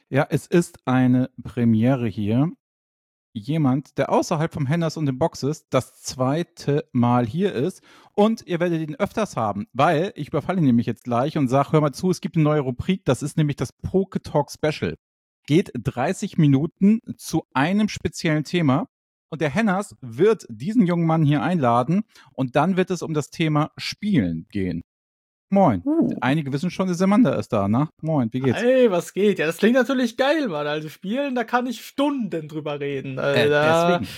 Ja, es ist eine Premiere hier. Jemand, der außerhalb vom Hennas und den Boxes das zweite Mal hier ist. Und ihr werdet ihn öfters haben, weil ich überfalle ihn nämlich jetzt gleich und sage, hör mal zu, es gibt eine neue Rubrik, das ist nämlich das Poke Talk Special. Geht 30 Minuten zu einem speziellen Thema. Und der Hennas wird diesen jungen Mann hier einladen und dann wird es um das Thema Spielen gehen. Moin. Einige wissen schon, der Semander ist da, ne? Moin, wie geht's? Hey, was geht? Ja, das klingt natürlich geil, Mann. Also spielen, da kann ich Stunden drüber reden. Deswegen.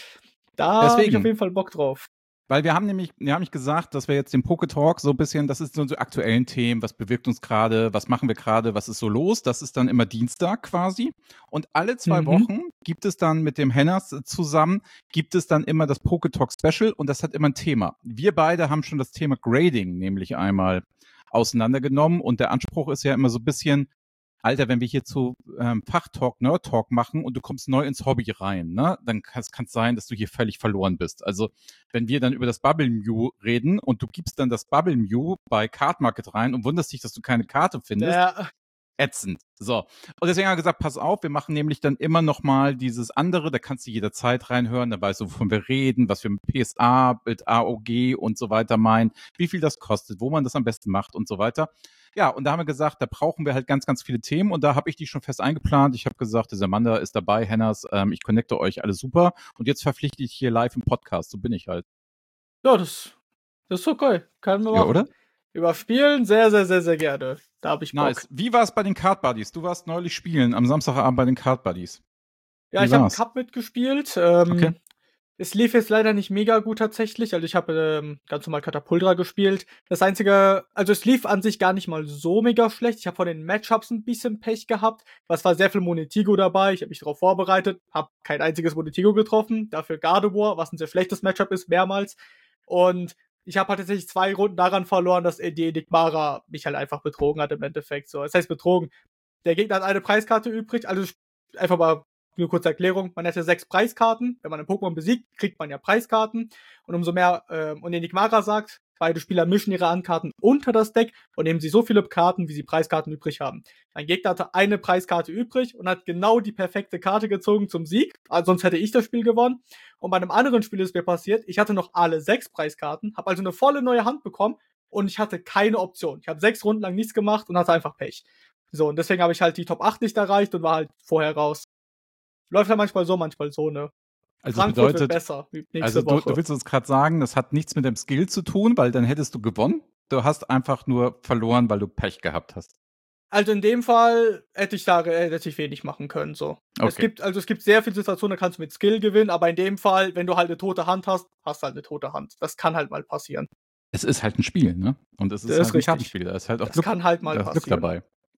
Da habe ich auf Deswegen. jeden Fall Bock drauf. Weil wir haben nicht gesagt, dass wir jetzt den Poke-Talk so ein bisschen, das ist so aktuellen Themen, was bewirkt uns gerade, was machen wir gerade, was ist so los, das ist dann immer Dienstag quasi. Und alle 2 Wochen gibt es dann mit dem Hennas zusammen, gibt es dann immer das Poke-Talk Special und das hat immer ein Thema. Wir beide haben schon das Thema Grading nämlich einmal auseinandergenommen und der Anspruch ist ja immer so ein bisschen, Alter, wenn wir hier zu Fachtalk, Nerd-Talk machen und du kommst neu ins Hobby rein, ne, dann kann es sein, dass du hier völlig verloren bist. Also wenn wir dann über das Bubble Mew reden und du gibst dann das Bubble Mew bei Card Market rein und wunderst dich, dass du keine Karte findest, Ja, ätzend. So. Und deswegen haben wir gesagt, pass auf, wir machen nämlich dann immer noch mal dieses andere, da kannst du jederzeit reinhören, da weißt du, wovon wir reden, was wir mit PSA, mit AOG und so weiter meinen, wie viel das kostet, wo man das am besten macht und so weiter. Ja, und da haben wir gesagt, da brauchen wir halt ganz, ganz viele Themen und da habe ich die schon fest eingeplant. Ich habe gesagt, der Samanda ist dabei, Hennas, ich connecte euch alle super und jetzt verpflichte ich hier live im Podcast, so bin ich halt. ja, das ist so geil. Kann man Ja, machen. oder? Über Spielen sehr, sehr, sehr, sehr gerne. Da habe ich Bock. Nice. Wie war es bei den Card Buddies? Du warst neulich spielen, am Samstagabend bei den Card Buddies. Ja, Wie ich habe einen war's? Cup mitgespielt. Okay. Es lief jetzt leider nicht mega gut tatsächlich. Also ich habe ganz normal Katapultra gespielt. Das Einzige, also es lief an sich gar nicht mal so mega schlecht. Ich habe von den Matchups ein bisschen Pech gehabt. Es war sehr viel Monetigo dabei. Ich habe mich darauf vorbereitet, habe kein einziges Monetigo getroffen. Dafür Gardevoir, was ein sehr schlechtes Matchup ist, mehrmals. Und ich habe halt tatsächlich 2 Runden daran verloren, dass die Enigmara mich halt einfach betrogen hat im Endeffekt. So, das heißt betrogen. Der Gegner hat eine Preiskarte übrig, also einfach mal nur kurze Erklärung, man hätte 6 Preiskarten, wenn man einen Pokémon besiegt, kriegt man ja Preiskarten und umso mehr, und Enigmara sagt, beide Spieler mischen ihre Handkarten unter das Deck und nehmen sie so viele Karten, wie sie Preiskarten übrig haben. Mein Gegner hatte eine Preiskarte übrig und hat genau die perfekte Karte gezogen zum Sieg, also sonst hätte ich das Spiel gewonnen. Und bei einem anderen Spiel ist mir passiert, ich hatte noch alle 6 Preiskarten, habe also eine volle neue Hand bekommen und ich hatte keine Option. Ich habe 6 Runden lang nichts gemacht und hatte einfach Pech. So, und deswegen habe ich halt die Top 8 nicht erreicht und war halt vorher raus. Läuft ja manchmal so, ne? Also es Frankfurt wird bedeutet, besser also nächste du Woche. willst uns gerade sagen, das hat nichts mit dem Skill zu tun, weil dann hättest du gewonnen. Du hast einfach nur verloren, weil du Pech gehabt hast. Also in dem Fall hätte ich wenig machen können, so. Okay. Es gibt sehr viele Situationen, da kannst du mit Skill gewinnen, aber in dem Fall, wenn du halt eine tote Hand hast, hast du halt eine tote Hand. Das kann halt mal passieren. Es ist halt ein Spiel, ne? Und es Das ist ist halt ein richtig. Kartenspiel. Da ist halt auch Das kann halt mal da ist Glück passieren. dabei.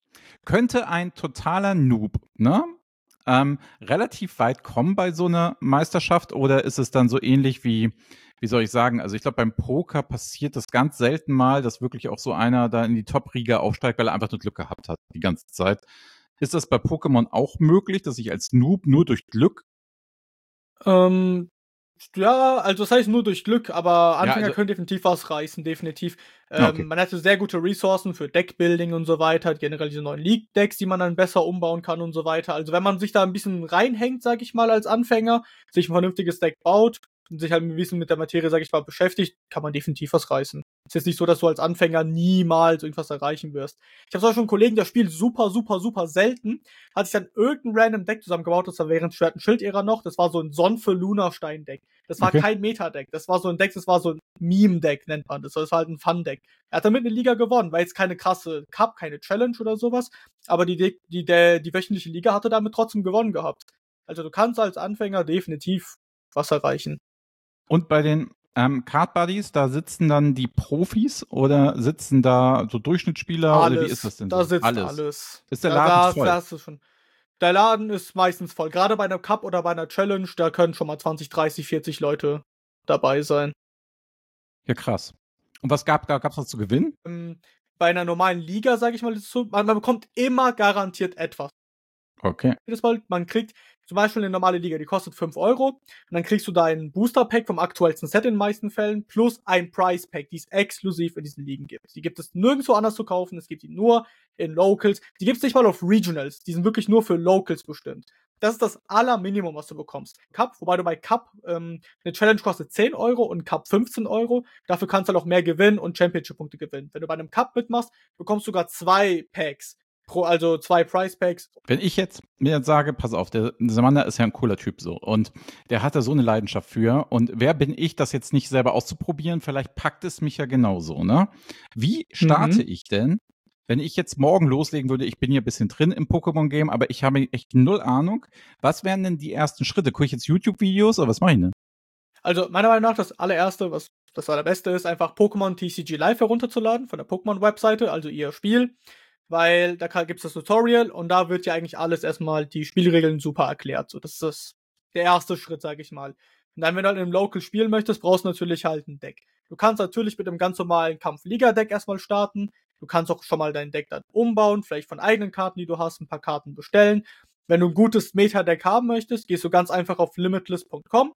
Könnte ein totaler Noob, ne? Relativ weit kommen bei so einer Meisterschaft oder ist es dann so ähnlich wie soll ich sagen? Also ich glaube, beim Poker passiert das ganz selten mal, dass wirklich auch so einer da in die Top-Riga aufsteigt, weil er einfach nur Glück gehabt hat die ganze Zeit. Ist das bei Pokémon auch möglich, dass ich als Noob nur durch Glück Ähm, ja, also das heißt nur durch Glück, aber ja, Anfänger also können definitiv was reißen, definitiv. ja, okay. Man hatte sehr gute Ressourcen für Deckbuilding und so weiter, generell diese neuen League-Decks, die man dann besser umbauen kann und so weiter. Also wenn man sich da ein bisschen reinhängt, sag ich mal, als Anfänger, sich ein vernünftiges Deck baut und sich halt ein bisschen mit der Materie, sag ich mal, beschäftigt, kann man definitiv was reißen. Es ist jetzt nicht so, dass du als Anfänger niemals irgendwas erreichen wirst. Ich habe schon einen Kollegen, der spielt super, super, super selten, hat sich dann irgendein random Deck zusammengebaut, das war während Schwert- und Schild-Ära noch, das war so ein Sonfe-Lunastein-Deck. Das war Okay. kein Meta-Deck, das war so ein Deck, das war so ein Meme-Deck, nennt man das. Das war halt ein Fun-Deck. Er hat damit eine Liga gewonnen, war jetzt keine krasse Cup, keine Challenge oder sowas, aber die wöchentliche Liga hatte damit trotzdem gewonnen gehabt. Also du kannst als Anfänger definitiv was erreichen. Und bei den Card Buddies, da sitzen dann die Profis oder sitzen da so Durchschnittsspieler oder wie ist Alles, das denn da so? sitzt Alles. alles. Ist der Laden voll? Da hast du schon. Der Laden ist meistens voll. Gerade bei einer Cup oder bei einer Challenge, da können schon mal 20, 30, 40 Leute dabei sein. Ja, krass. Und was gab's was zu gewinnen? Bei einer normalen Liga, sage ich mal, man bekommt immer garantiert etwas. Okay. Jedes Mal, man kriegt zum Beispiel eine normale Liga, die kostet 5 Euro. Und dann kriegst du da ein Booster-Pack vom aktuellsten Set in den meisten Fällen, plus ein Price-Pack, die es exklusiv in diesen Ligen gibt. Die gibt es nirgendwo anders zu kaufen, es gibt die nur in Locals. Die gibt es nicht mal auf Regionals, die sind wirklich nur für Locals bestimmt. Das ist das Allerminimum, was du bekommst. Cup, wobei du bei Cup eine Challenge kostet 10 Euro und Cup 15 Euro. Dafür kannst du halt auch mehr gewinnen und Championship-Punkte gewinnen. Wenn du bei einem Cup mitmachst, bekommst du sogar 2 Packs. Also 2 Price Packs. Wenn ich jetzt mir jetzt sage, pass auf, der Samanda ist ja ein cooler Typ so und der hat da so eine Leidenschaft für und wer bin ich, das jetzt nicht selber auszuprobieren? Vielleicht packt es mich ja genauso, ne? Wie starte ich denn, wenn ich jetzt morgen loslegen würde? Ich bin hier ein bisschen drin im Pokémon-Game, aber ich habe echt null Ahnung. Was wären denn die ersten Schritte? Gucke ich jetzt YouTube-Videos oder was mache ich denn? Also meiner Meinung nach das allererste, was das allerbeste ist, einfach Pokémon TCG Live herunterzuladen von der Pokémon-Webseite, also ihr Spiel. Weil da gibt's das Tutorial und da wird ja eigentlich alles erstmal die Spielregeln super erklärt. So, das ist der erste Schritt, sag ich mal. Und dann, wenn du halt im Local spielen möchtest, brauchst du natürlich halt ein Deck. Du kannst natürlich mit einem ganz normalen Kampf-Liga-Deck erstmal starten. Du kannst auch schon mal dein Deck dann umbauen, vielleicht von eigenen Karten, die du hast, ein paar Karten bestellen. Wenn du ein gutes Meta-Deck haben möchtest, gehst du ganz einfach auf limitless.com.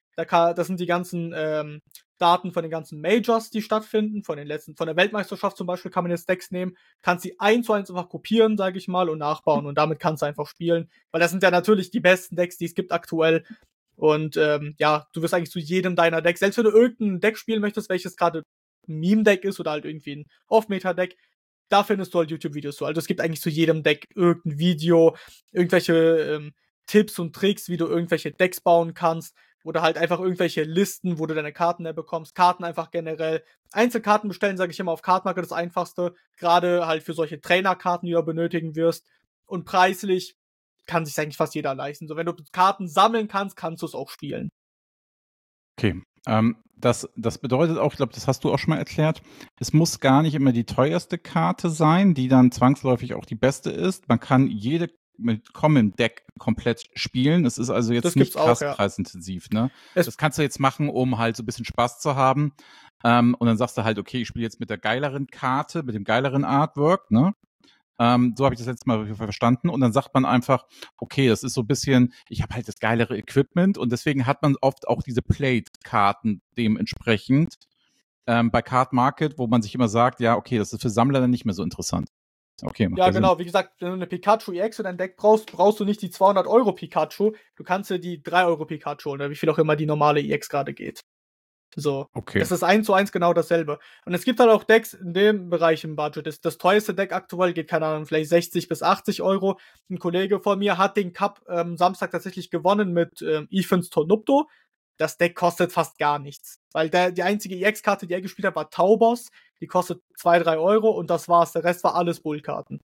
Das sind die ganzen Daten von den ganzen Majors, die stattfinden, von der Weltmeisterschaft zum Beispiel kann man jetzt Decks nehmen, kannst sie 1:1 einfach kopieren, sage ich mal, und nachbauen und damit kannst du einfach spielen, weil das sind ja natürlich die besten Decks, die es gibt aktuell und ja, du wirst eigentlich zu jedem deiner Decks, selbst wenn du irgendein Deck spielen möchtest, welches gerade ein Meme-Deck ist oder halt irgendwie ein Off-Meta-Deck, da findest du halt YouTube-Videos zu. Also es gibt eigentlich zu jedem Deck irgendein Video, irgendwelche Tipps und Tricks, wie du irgendwelche Decks bauen kannst. Oder halt einfach irgendwelche Listen, wo du deine Karten bekommst. Karten einfach generell. Einzelkarten bestellen, sage ich immer, auf Cardmarket das Einfachste. Gerade halt für solche Trainerkarten, die du benötigen wirst. Und preislich kann sich eigentlich fast jeder leisten. So, wenn du Karten sammeln kannst, kannst du es auch spielen. Okay. Das bedeutet auch, ich glaube, das hast du auch schon mal erklärt, es muss gar nicht immer die teuerste Karte sein, die dann zwangsläufig auch die beste ist. Man kann jede mit Common Deck komplett spielen. Es ist also jetzt nicht krass preisintensiv, ne? Das kannst du jetzt machen, um halt so ein bisschen Spaß zu haben. Und dann sagst du halt, okay, ich spiele jetzt mit der geileren Karte, mit dem geileren Artwork, ne? So habe ich das letzte Mal verstanden. Und dann sagt man einfach, okay, das ist so ein bisschen, ich habe halt das geilere Equipment und deswegen hat man oft auch diese Plate-Karten dementsprechend bei Card Market, wo man sich immer sagt, ja, okay, das ist für Sammler dann nicht mehr so interessant. Okay, ja, genau. Sinn. Wie gesagt, wenn du eine Pikachu EX in dein Deck brauchst du nicht die 200 Euro Pikachu. Du kannst dir die 3 Euro Pikachu oder wie viel auch immer die normale EX gerade geht. So. Okay. Das ist 1:1 genau dasselbe. Und es gibt halt auch Decks in dem Bereich im Budget. Das teuerste Deck aktuell geht, keine Ahnung, vielleicht 60 bis 80 Euro. Ein Kollege von mir hat den Cup Samstag tatsächlich gewonnen mit Ethans Tornupto. Das Deck kostet fast gar nichts. Weil die einzige EX-Karte, die er gespielt hat, war Taubos. Die kostet 2-3 Euro und das war's. Der Rest war alles Bullkarten.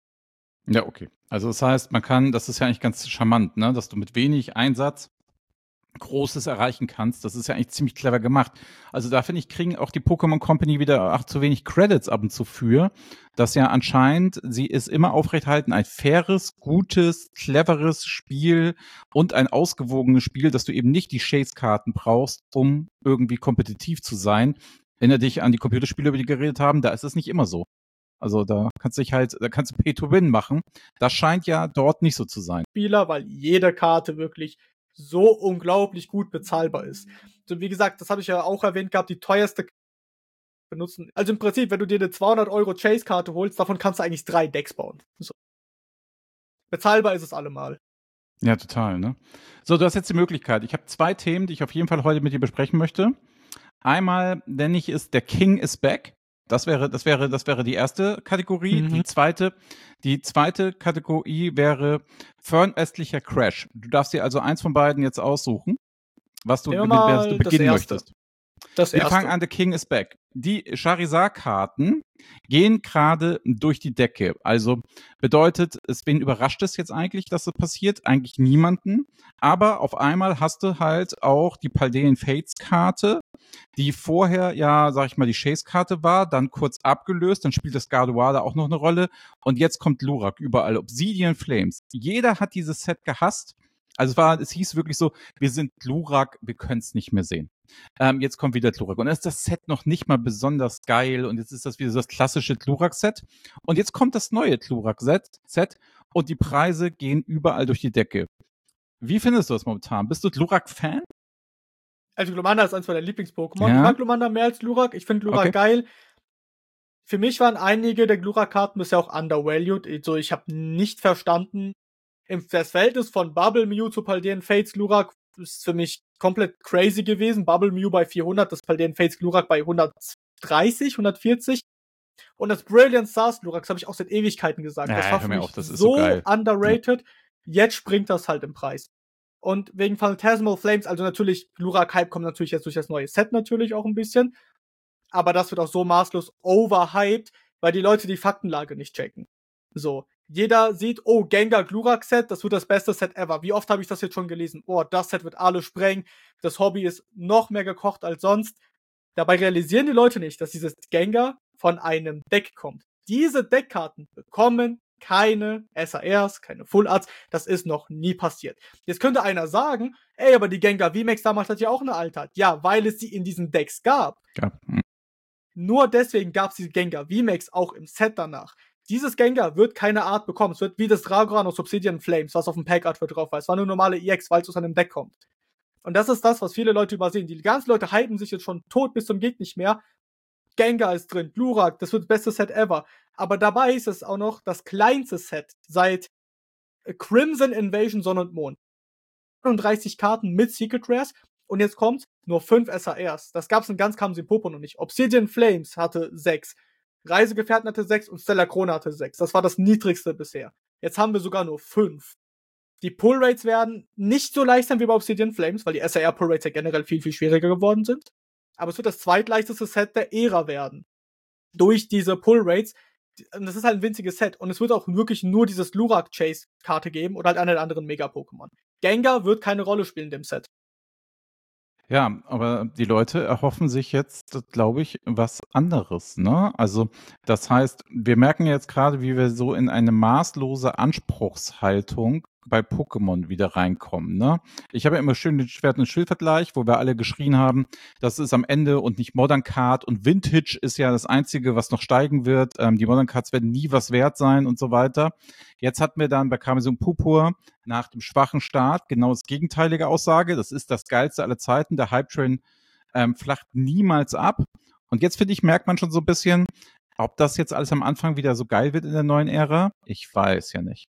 Ja, okay. Also das heißt, das ist ja eigentlich ganz charmant, ne? Dass du mit wenig Einsatz Großes erreichen kannst. Das ist ja eigentlich ziemlich clever gemacht. Also da finde ich, kriegen auch die Pokémon Company wieder zu wenig Credits ab und zu für, dass ja anscheinend sie es immer aufrechthalten, ein faires, gutes, cleveres Spiel und ein ausgewogenes Spiel, dass du eben nicht die Chase-Karten brauchst, um irgendwie kompetitiv zu sein. Erinnere dich an die Computerspiele, über die wir geredet haben, da ist es nicht immer so. Also da kannst du Pay to Win machen. Das scheint ja dort nicht so zu sein. Spieler, weil jede Karte wirklich so unglaublich gut bezahlbar ist. So, wie gesagt, das habe ich ja auch erwähnt gehabt, die teuerste benutzen. Also im Prinzip, wenn du dir eine 200 Euro Chase-Karte holst, davon kannst du eigentlich 3 Decks bauen. So. Bezahlbar ist es allemal. Ja, total, ne? So, du hast jetzt die Möglichkeit. Ich habe 2 Themen, die ich auf jeden Fall heute mit dir besprechen möchte. Einmal nenne ich es, der King is back. Das wäre die erste Kategorie. Die zweite Kategorie wäre fernöstlicher Crash. Du darfst dir also eins von beiden jetzt aussuchen, was du beginnen möchtest. Wir fangen an, The King is back. Die Charizard-Karten gehen gerade durch die Decke. Also bedeutet, wen überrascht es jetzt eigentlich, dass das passiert? Eigentlich niemanden. Aber auf einmal hast du halt auch die Paldean Fates-Karte, die vorher ja, sag ich mal, die Chase-Karte war, dann kurz abgelöst, dann spielt das Gardevoir da auch noch eine Rolle. Und jetzt kommt Lurak überall. Obsidian Flames. Jeder hat dieses Set gehasst. Also es hieß wirklich so, wir sind Glurak, wir können es nicht mehr sehen. Jetzt kommt wieder Glurak. Und dann ist das Set noch nicht mal besonders geil. Und jetzt ist das wieder so das klassische Glurak-Set. Und jetzt kommt das neue Glurak-Set und die Preise gehen überall durch die Decke. Wie findest du das momentan? Bist du Glurak-Fan? Also Glumanda ist eins meiner Lieblings-Pokémon. Ja. Ich mag Glumanda mehr als Glurak. Ich finde Glurak geil. Für mich waren einige der Glurak-Karten bisher auch undervalued. Also ich habe nicht verstanden, das Verhältnis von Bubble Mew zu Paldean Fates Glurak ist für mich komplett crazy gewesen. Bubble Mew bei 400, das Paldean Fates Glurak bei 130, 140. Und das Brilliant Stars Glurak, das habe ich auch seit Ewigkeiten gesagt. Ja, das war für mich das ist so geil. underrated. Jetzt springt das halt im Preis. Und wegen Phantasmal Flames, also natürlich, Glurak-Hype kommt natürlich jetzt durch das neue Set natürlich auch ein bisschen. Aber das wird auch so maßlos overhyped, weil die Leute die Faktenlage nicht checken. So. Jeder sieht, oh, Gengar Glurak Set, das wird das beste Set ever. Wie oft habe ich das jetzt schon gelesen? Oh, das Set wird alle sprengen. Das Hobby ist noch mehr gekocht als sonst. Dabei realisieren die Leute nicht, dass dieses Gengar von einem Deck kommt. Diese Deckkarten bekommen keine SARs, keine Full Arts. Das ist noch nie passiert. Jetzt könnte einer sagen, ey, aber die Gengar VMAX damals hat ja auch eine Altart. Ja, weil es sie in diesen Decks gab. Ja. Nur deswegen gab es die Gengar VMAX auch im Set danach. Dieses Gengar wird keine Art bekommen. Es wird wie das Dragoran aus Obsidian Flames, was auf dem Pack-Art für drauf war. Es war eine normale EX, weil es aus einem Deck kommt. Und das ist das, was viele Leute übersehen. Die ganzen Leute hypen sich jetzt schon tot bis zum Geht nicht mehr. Gengar ist drin, Glurak, das wird das beste Set ever. Aber dabei ist es auch noch das kleinste Set seit Crimson Invasion Sonne und Mond. 31 Karten mit Secret Rares. Und jetzt kommt nur 5 SARs. Das gab's in ganz Kamsin Popo noch nicht. Obsidian Flames hatte 6. Reisegefährten hatte 6 und Stellar Krone hatte 6. Das war das niedrigste bisher. Jetzt haben wir sogar nur 5. Die Pull-Rates werden nicht so leicht sein wie bei Obsidian Flames, weil die SAR-Pull-Rates ja generell viel, viel schwieriger geworden sind. Aber es wird das zweitleichteste Set der Ära werden. Durch diese Pull-Rates. Und das ist halt ein winziges Set. Und es wird auch wirklich nur dieses Glurak-Chase-Karte geben oder halt eine der anderen Mega-Pokémon. Gengar wird keine Rolle spielen in dem Set. Ja, aber die Leute erhoffen sich jetzt, glaube ich, was anderes, ne? Also, das heißt, wir merken jetzt gerade, wie wir so in eine maßlose Anspruchshaltung bei Pokémon wieder reinkommen, ne? Ich habe ja immer schön den Schwert- und Schild-Vergleich, wo wir alle geschrien haben, das ist am Ende und nicht Modern Card und Vintage ist ja das Einzige, was noch steigen wird. Die Modern Cards werden nie was wert sein und so weiter. Jetzt hatten wir dann bei Karmesin Purpur nach dem schwachen Start genau das gegenteilige Aussage. Das ist das Geilste aller Zeiten. Der Hype-Train flacht niemals ab. Und jetzt, finde ich, merkt man schon so ein bisschen, ob das jetzt alles am Anfang wieder so geil wird in der neuen Ära. Ich weiß ja nicht.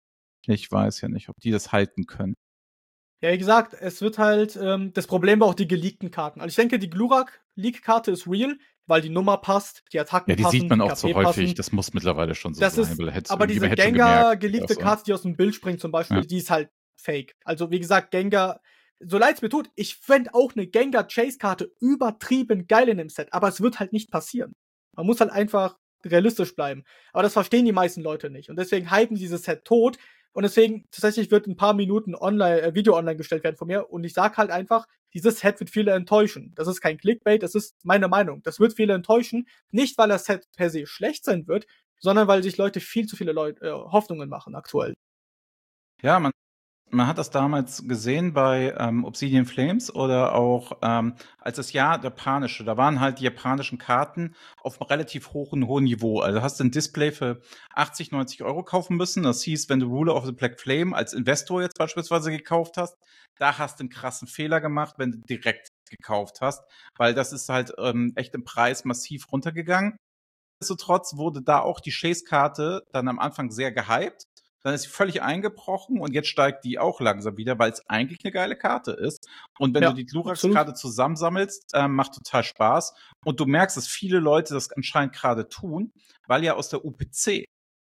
Ob die das halten können. Ja, wie gesagt, es wird halt, das Problem war auch die geleakten Karten. Also ich denke, die Glurak-Leak-Karte ist real, weil die Nummer passt, die Attacken passen, Ja, die sieht man auch KP so häufig. passen. Das muss mittlerweile schon so Das sein. ist, aber diese Gengar-geleakte Karte, die aus dem Bild springt zum Beispiel, Ja. die ist halt fake. Also wie gesagt, Gengar, so leid es mir tut, ich fände auch eine Gengar-Chase-Karte übertrieben geil in dem Set, aber es wird halt nicht passieren. Man muss halt einfach realistisch bleiben. Aber das verstehen die meisten Leute nicht. Und deswegen hypen dieses Set tot. Und deswegen, tatsächlich wird in ein paar Minuten Video online gestellt werden von mir. Und ich sag halt einfach, dieses Set wird viele enttäuschen. Das ist kein Clickbait, das ist meine Meinung. Das wird viele enttäuschen. Nicht, weil das Set per se schlecht sein wird, sondern weil sich Leute viel zu viele Hoffnungen machen aktuell. Ja, man hat das damals gesehen bei Obsidian Flames oder auch als das Jahr Japanische. Da waren halt die japanischen Karten auf einem relativ hohen Niveau. Also hast du ein Display für 80, 90 Euro kaufen müssen. Das hieß, wenn du Ruler of the Black Flame als Investor jetzt beispielsweise gekauft hast, da hast du einen krassen Fehler gemacht, wenn du direkt gekauft hast, weil das ist halt echt im Preis massiv runtergegangen. Nichtsdestotrotz wurde da auch die Chase-Karte dann am Anfang sehr gehypt. Dann ist sie völlig eingebrochen und jetzt steigt die auch langsam wieder, weil es eigentlich eine geile Karte ist. Und wenn du die Gluraks gerade zusammensammelst, macht total Spaß. Und du merkst, dass viele Leute das anscheinend gerade tun, weil ja aus der UPC,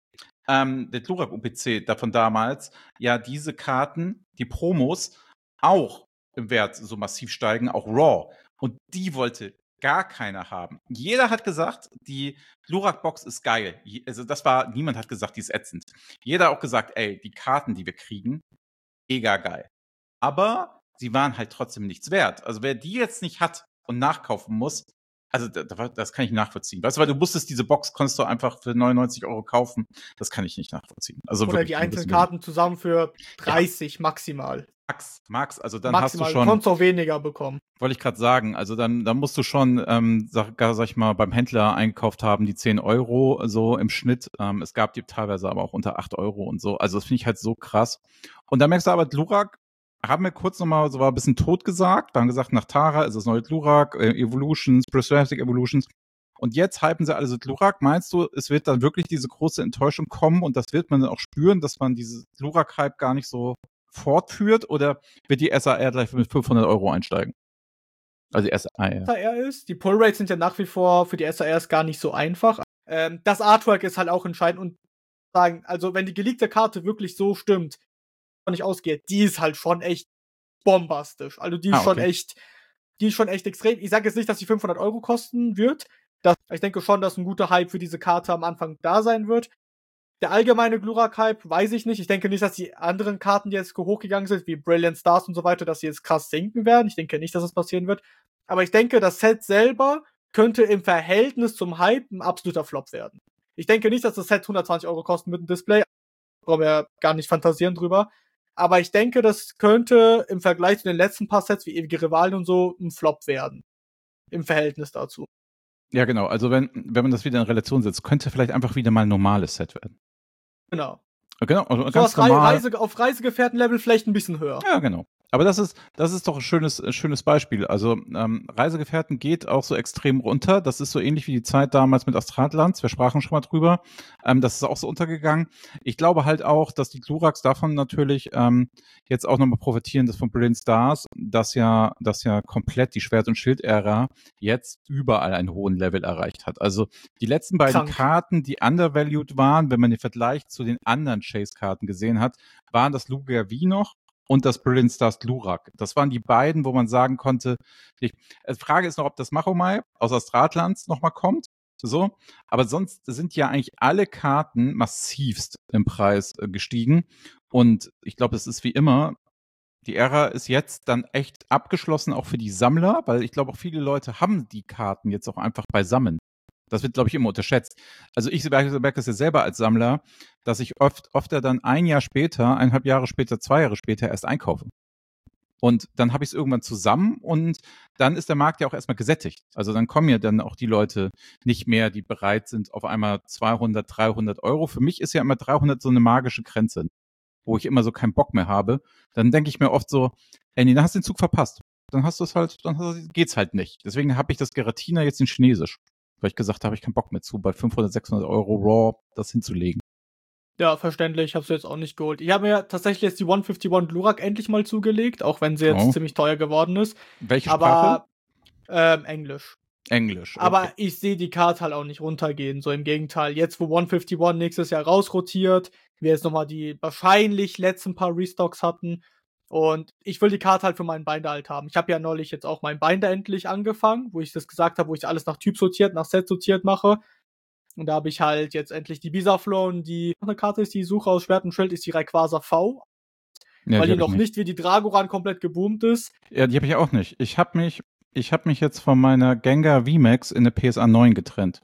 der Glurak UPC davon damals, ja diese Karten, die Promos, auch im Wert so massiv steigen, auch Raw. Und die wollte gar keiner haben. Jeder hat gesagt, die Glurak-Box ist geil. Also niemand hat gesagt, die ist ätzend. Jeder hat auch gesagt, ey, die Karten, die wir kriegen, mega geil. Aber sie waren halt trotzdem nichts wert. Also wer die jetzt nicht hat und nachkaufen muss, also das kann ich nachvollziehen. Weißt du, weil du musstest diese Box, konntest du einfach für 99 Euro kaufen. Das kann ich nicht nachvollziehen. Also oder wirklich, die einzelnen Karten zusammen für 30 maximal. Max, also dann maximal, hast du schon. Du konntest auch weniger bekommen. Wollte ich gerade sagen, also dann musst du schon, sag ich mal, beim Händler eingekauft haben, die 10 Euro so im Schnitt. Es gab die teilweise aber auch unter 8 Euro und so. Also das finde ich halt so krass. Und dann merkst du aber, Glurak haben wir kurz nochmal so ein bisschen tot gesagt. Wir haben gesagt, nach Tara ist es neue Glurak, Evolutions, Prismatic Evolutions. Und jetzt hypen sie alle so Glurak. Meinst du, es wird dann wirklich diese große Enttäuschung kommen und das wird man dann auch spüren, dass man dieses Glurak-Hype gar nicht so fortführt? Oder wird die SAR gleich mit 500 € einsteigen? Also die SAR ist. Die Pull-Rates sind ja nach wie vor für die SARs gar nicht so einfach. Das Artwork ist halt auch entscheidend und sagen, also wenn die geleakte Karte wirklich so stimmt, von nicht ausgeht, die ist halt schon echt bombastisch. Also die ist schon echt extrem. Ich sage jetzt nicht, dass die 500 € kosten wird. Ich denke schon, dass ein guter Hype für diese Karte am Anfang da sein wird. Der allgemeine Glurak-Hype weiß ich nicht. Ich denke nicht, dass die anderen Karten, die jetzt hochgegangen sind, wie Brilliant Stars und so weiter, dass sie jetzt krass sinken werden. Ich denke nicht, dass das passieren wird. Aber ich denke, das Set selber könnte im Verhältnis zum Hype ein absoluter Flop werden. Ich denke nicht, dass das Set 120 € kosten mit dem Display. Brauchen wir gar nicht fantasieren drüber. Aber ich denke, das könnte im Vergleich zu den letzten paar Sets wie ewige Rivalen und so ein Flop werden. Im Verhältnis dazu. Ja, genau. Also wenn man das wieder in Relation setzt, könnte vielleicht einfach wieder mal ein normales Set werden. Genau. Genau, also So ganz normal. auf Reisegefährtenlevel vielleicht ein bisschen höher. Ja, genau. Aber das ist doch ein schönes Beispiel. Also Reisegefährten geht auch so extrem runter. Das ist so ähnlich wie die Zeit damals mit Astrallands. Wir sprachen schon mal drüber. Das ist auch so untergegangen. Ich glaube halt auch, dass die Gluraks davon natürlich jetzt auch nochmal profitieren, das von Brilliant Stars, dass ja komplett die Schwert- und Schild-Ära jetzt überall einen hohen Level erreicht hat. Also die letzten beiden Karten, die undervalued waren, wenn man den Vergleich zu den anderen Chase-Karten gesehen hat, waren das Lugia V noch und das Brilliant Stars Glurak. Das waren die beiden, wo man sagen konnte, die Frage ist noch, ob das Machomai aus Astrallands nochmal kommt. So, aber sonst sind ja eigentlich alle Karten massivst im Preis gestiegen. Und ich glaube, es ist wie immer, die Ära ist jetzt dann echt abgeschlossen, auch für die Sammler, weil ich glaube, auch viele Leute haben die Karten jetzt auch einfach beisammen. Das wird, glaube ich, immer unterschätzt. Also ich merke das ja selber als Sammler, dass ich öfter dann 1,5 Jahre später, 2 Jahre später erst einkaufe. Und dann habe ich es irgendwann zusammen und dann ist der Markt ja auch erstmal gesättigt. Also dann kommen ja dann auch die Leute nicht mehr, die bereit sind auf einmal 200, 300 €. Für mich ist ja immer 300 so eine magische Grenze, wo ich immer so keinen Bock mehr habe. Dann denke ich mir oft so, ey, nee, dann hast du den Zug verpasst. Dann geht's halt nicht. Deswegen habe ich das Geratina jetzt in Chinesisch. Weil ich gesagt habe, ich keinen Bock mehr zu, bei 500, 600 € Raw das hinzulegen. Ja, verständlich, hab's jetzt auch nicht geholt. Ich habe mir tatsächlich jetzt die 151 Glurak endlich mal zugelegt, auch wenn sie jetzt ziemlich teuer geworden ist. Welche Sprache? Englisch. Englisch, okay. Aber ich sehe die Karte halt auch nicht runtergehen. So im Gegenteil. Jetzt, wo 151 nächstes Jahr rausrotiert, wir jetzt nochmal die wahrscheinlich letzten paar Restocks hatten. Und ich will die Karte halt für meinen Binder halt haben. Ich habe ja neulich jetzt auch meinen Binder endlich angefangen, wo ich das gesagt habe, wo ich alles nach Typ sortiert, nach Set sortiert mache. Und da habe ich halt jetzt endlich die Bisaflon, die eine Karte ist, die Suche aus Schwert und Schild, ist die Rayquaza V. Ja, weil die noch nicht wie die Dragoran komplett geboomt ist. Ja, die habe ich auch nicht. Ich habe mich jetzt von meiner Gengar VMAX in eine PSA 9 getrennt.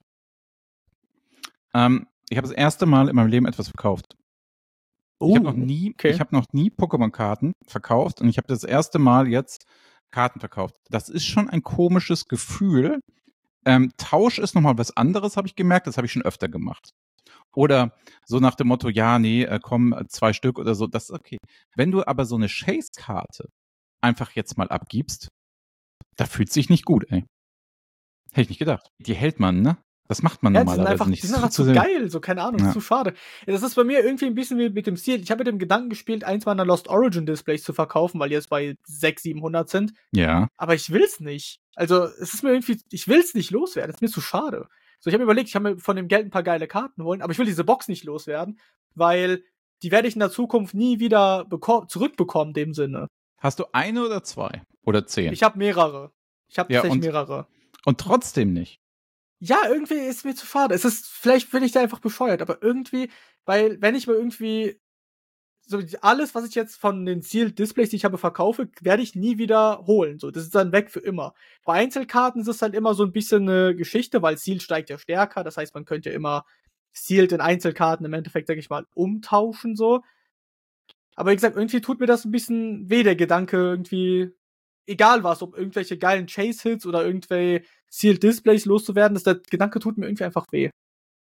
Ich habe das erste Mal in meinem Leben etwas verkauft. Ich habe noch nie Pokémon-Karten verkauft und ich habe das erste Mal jetzt Karten verkauft. Das ist schon ein komisches Gefühl. Tausch ist nochmal was anderes, habe ich gemerkt. Das habe ich schon öfter gemacht. Oder so nach dem Motto, ja, nee, komm, 2 Stück oder so, das ist okay. Wenn du aber so eine Chase-Karte einfach jetzt mal abgibst, da fühlt sich nicht gut, ey. Hätte ich nicht gedacht. Die hält man, ne? Das macht man normalerweise nicht. Die sind einfach zu geil, so keine Ahnung, ist zu schade. Das ist bei mir irgendwie ein bisschen wie mit dem Stil. Ich habe mit dem Gedanken gespielt, eins meiner Lost Origin Displays zu verkaufen, weil die jetzt bei 600, 700 sind. Ja. Aber ich will's nicht. Also, es ist mir irgendwie, ich will's nicht loswerden. Es ist mir zu schade. So, ich habe mir überlegt, ich habe mir von dem Geld ein paar geile Karten holen, aber ich will diese Box nicht loswerden, weil die werde ich in der Zukunft nie wieder zurückbekommen, in dem Sinne. Hast du eine oder 2? Oder 10? Ich habe mehrere. Ich habe tatsächlich mehrere. Und trotzdem nicht. Ja, irgendwie ist mir zu schade. Vielleicht bin ich da einfach bescheuert, aber irgendwie, weil, wenn ich mir irgendwie so alles, was ich jetzt von den Sealed Displays, die ich habe, verkaufe, werde ich nie wieder holen. So, das ist dann weg für immer. Bei Einzelkarten ist es halt immer so ein bisschen eine Geschichte, weil Sealed steigt ja stärker. Das heißt, man könnte immer Sealed in Einzelkarten im Endeffekt, sag ich mal, umtauschen, so. Aber wie gesagt, irgendwie tut mir das ein bisschen weh, der Gedanke, irgendwie, egal was, ob irgendwelche geilen Chase-Hits oder irgendwelche Sealed Displays loszuwerden, der Gedanke tut mir irgendwie einfach weh.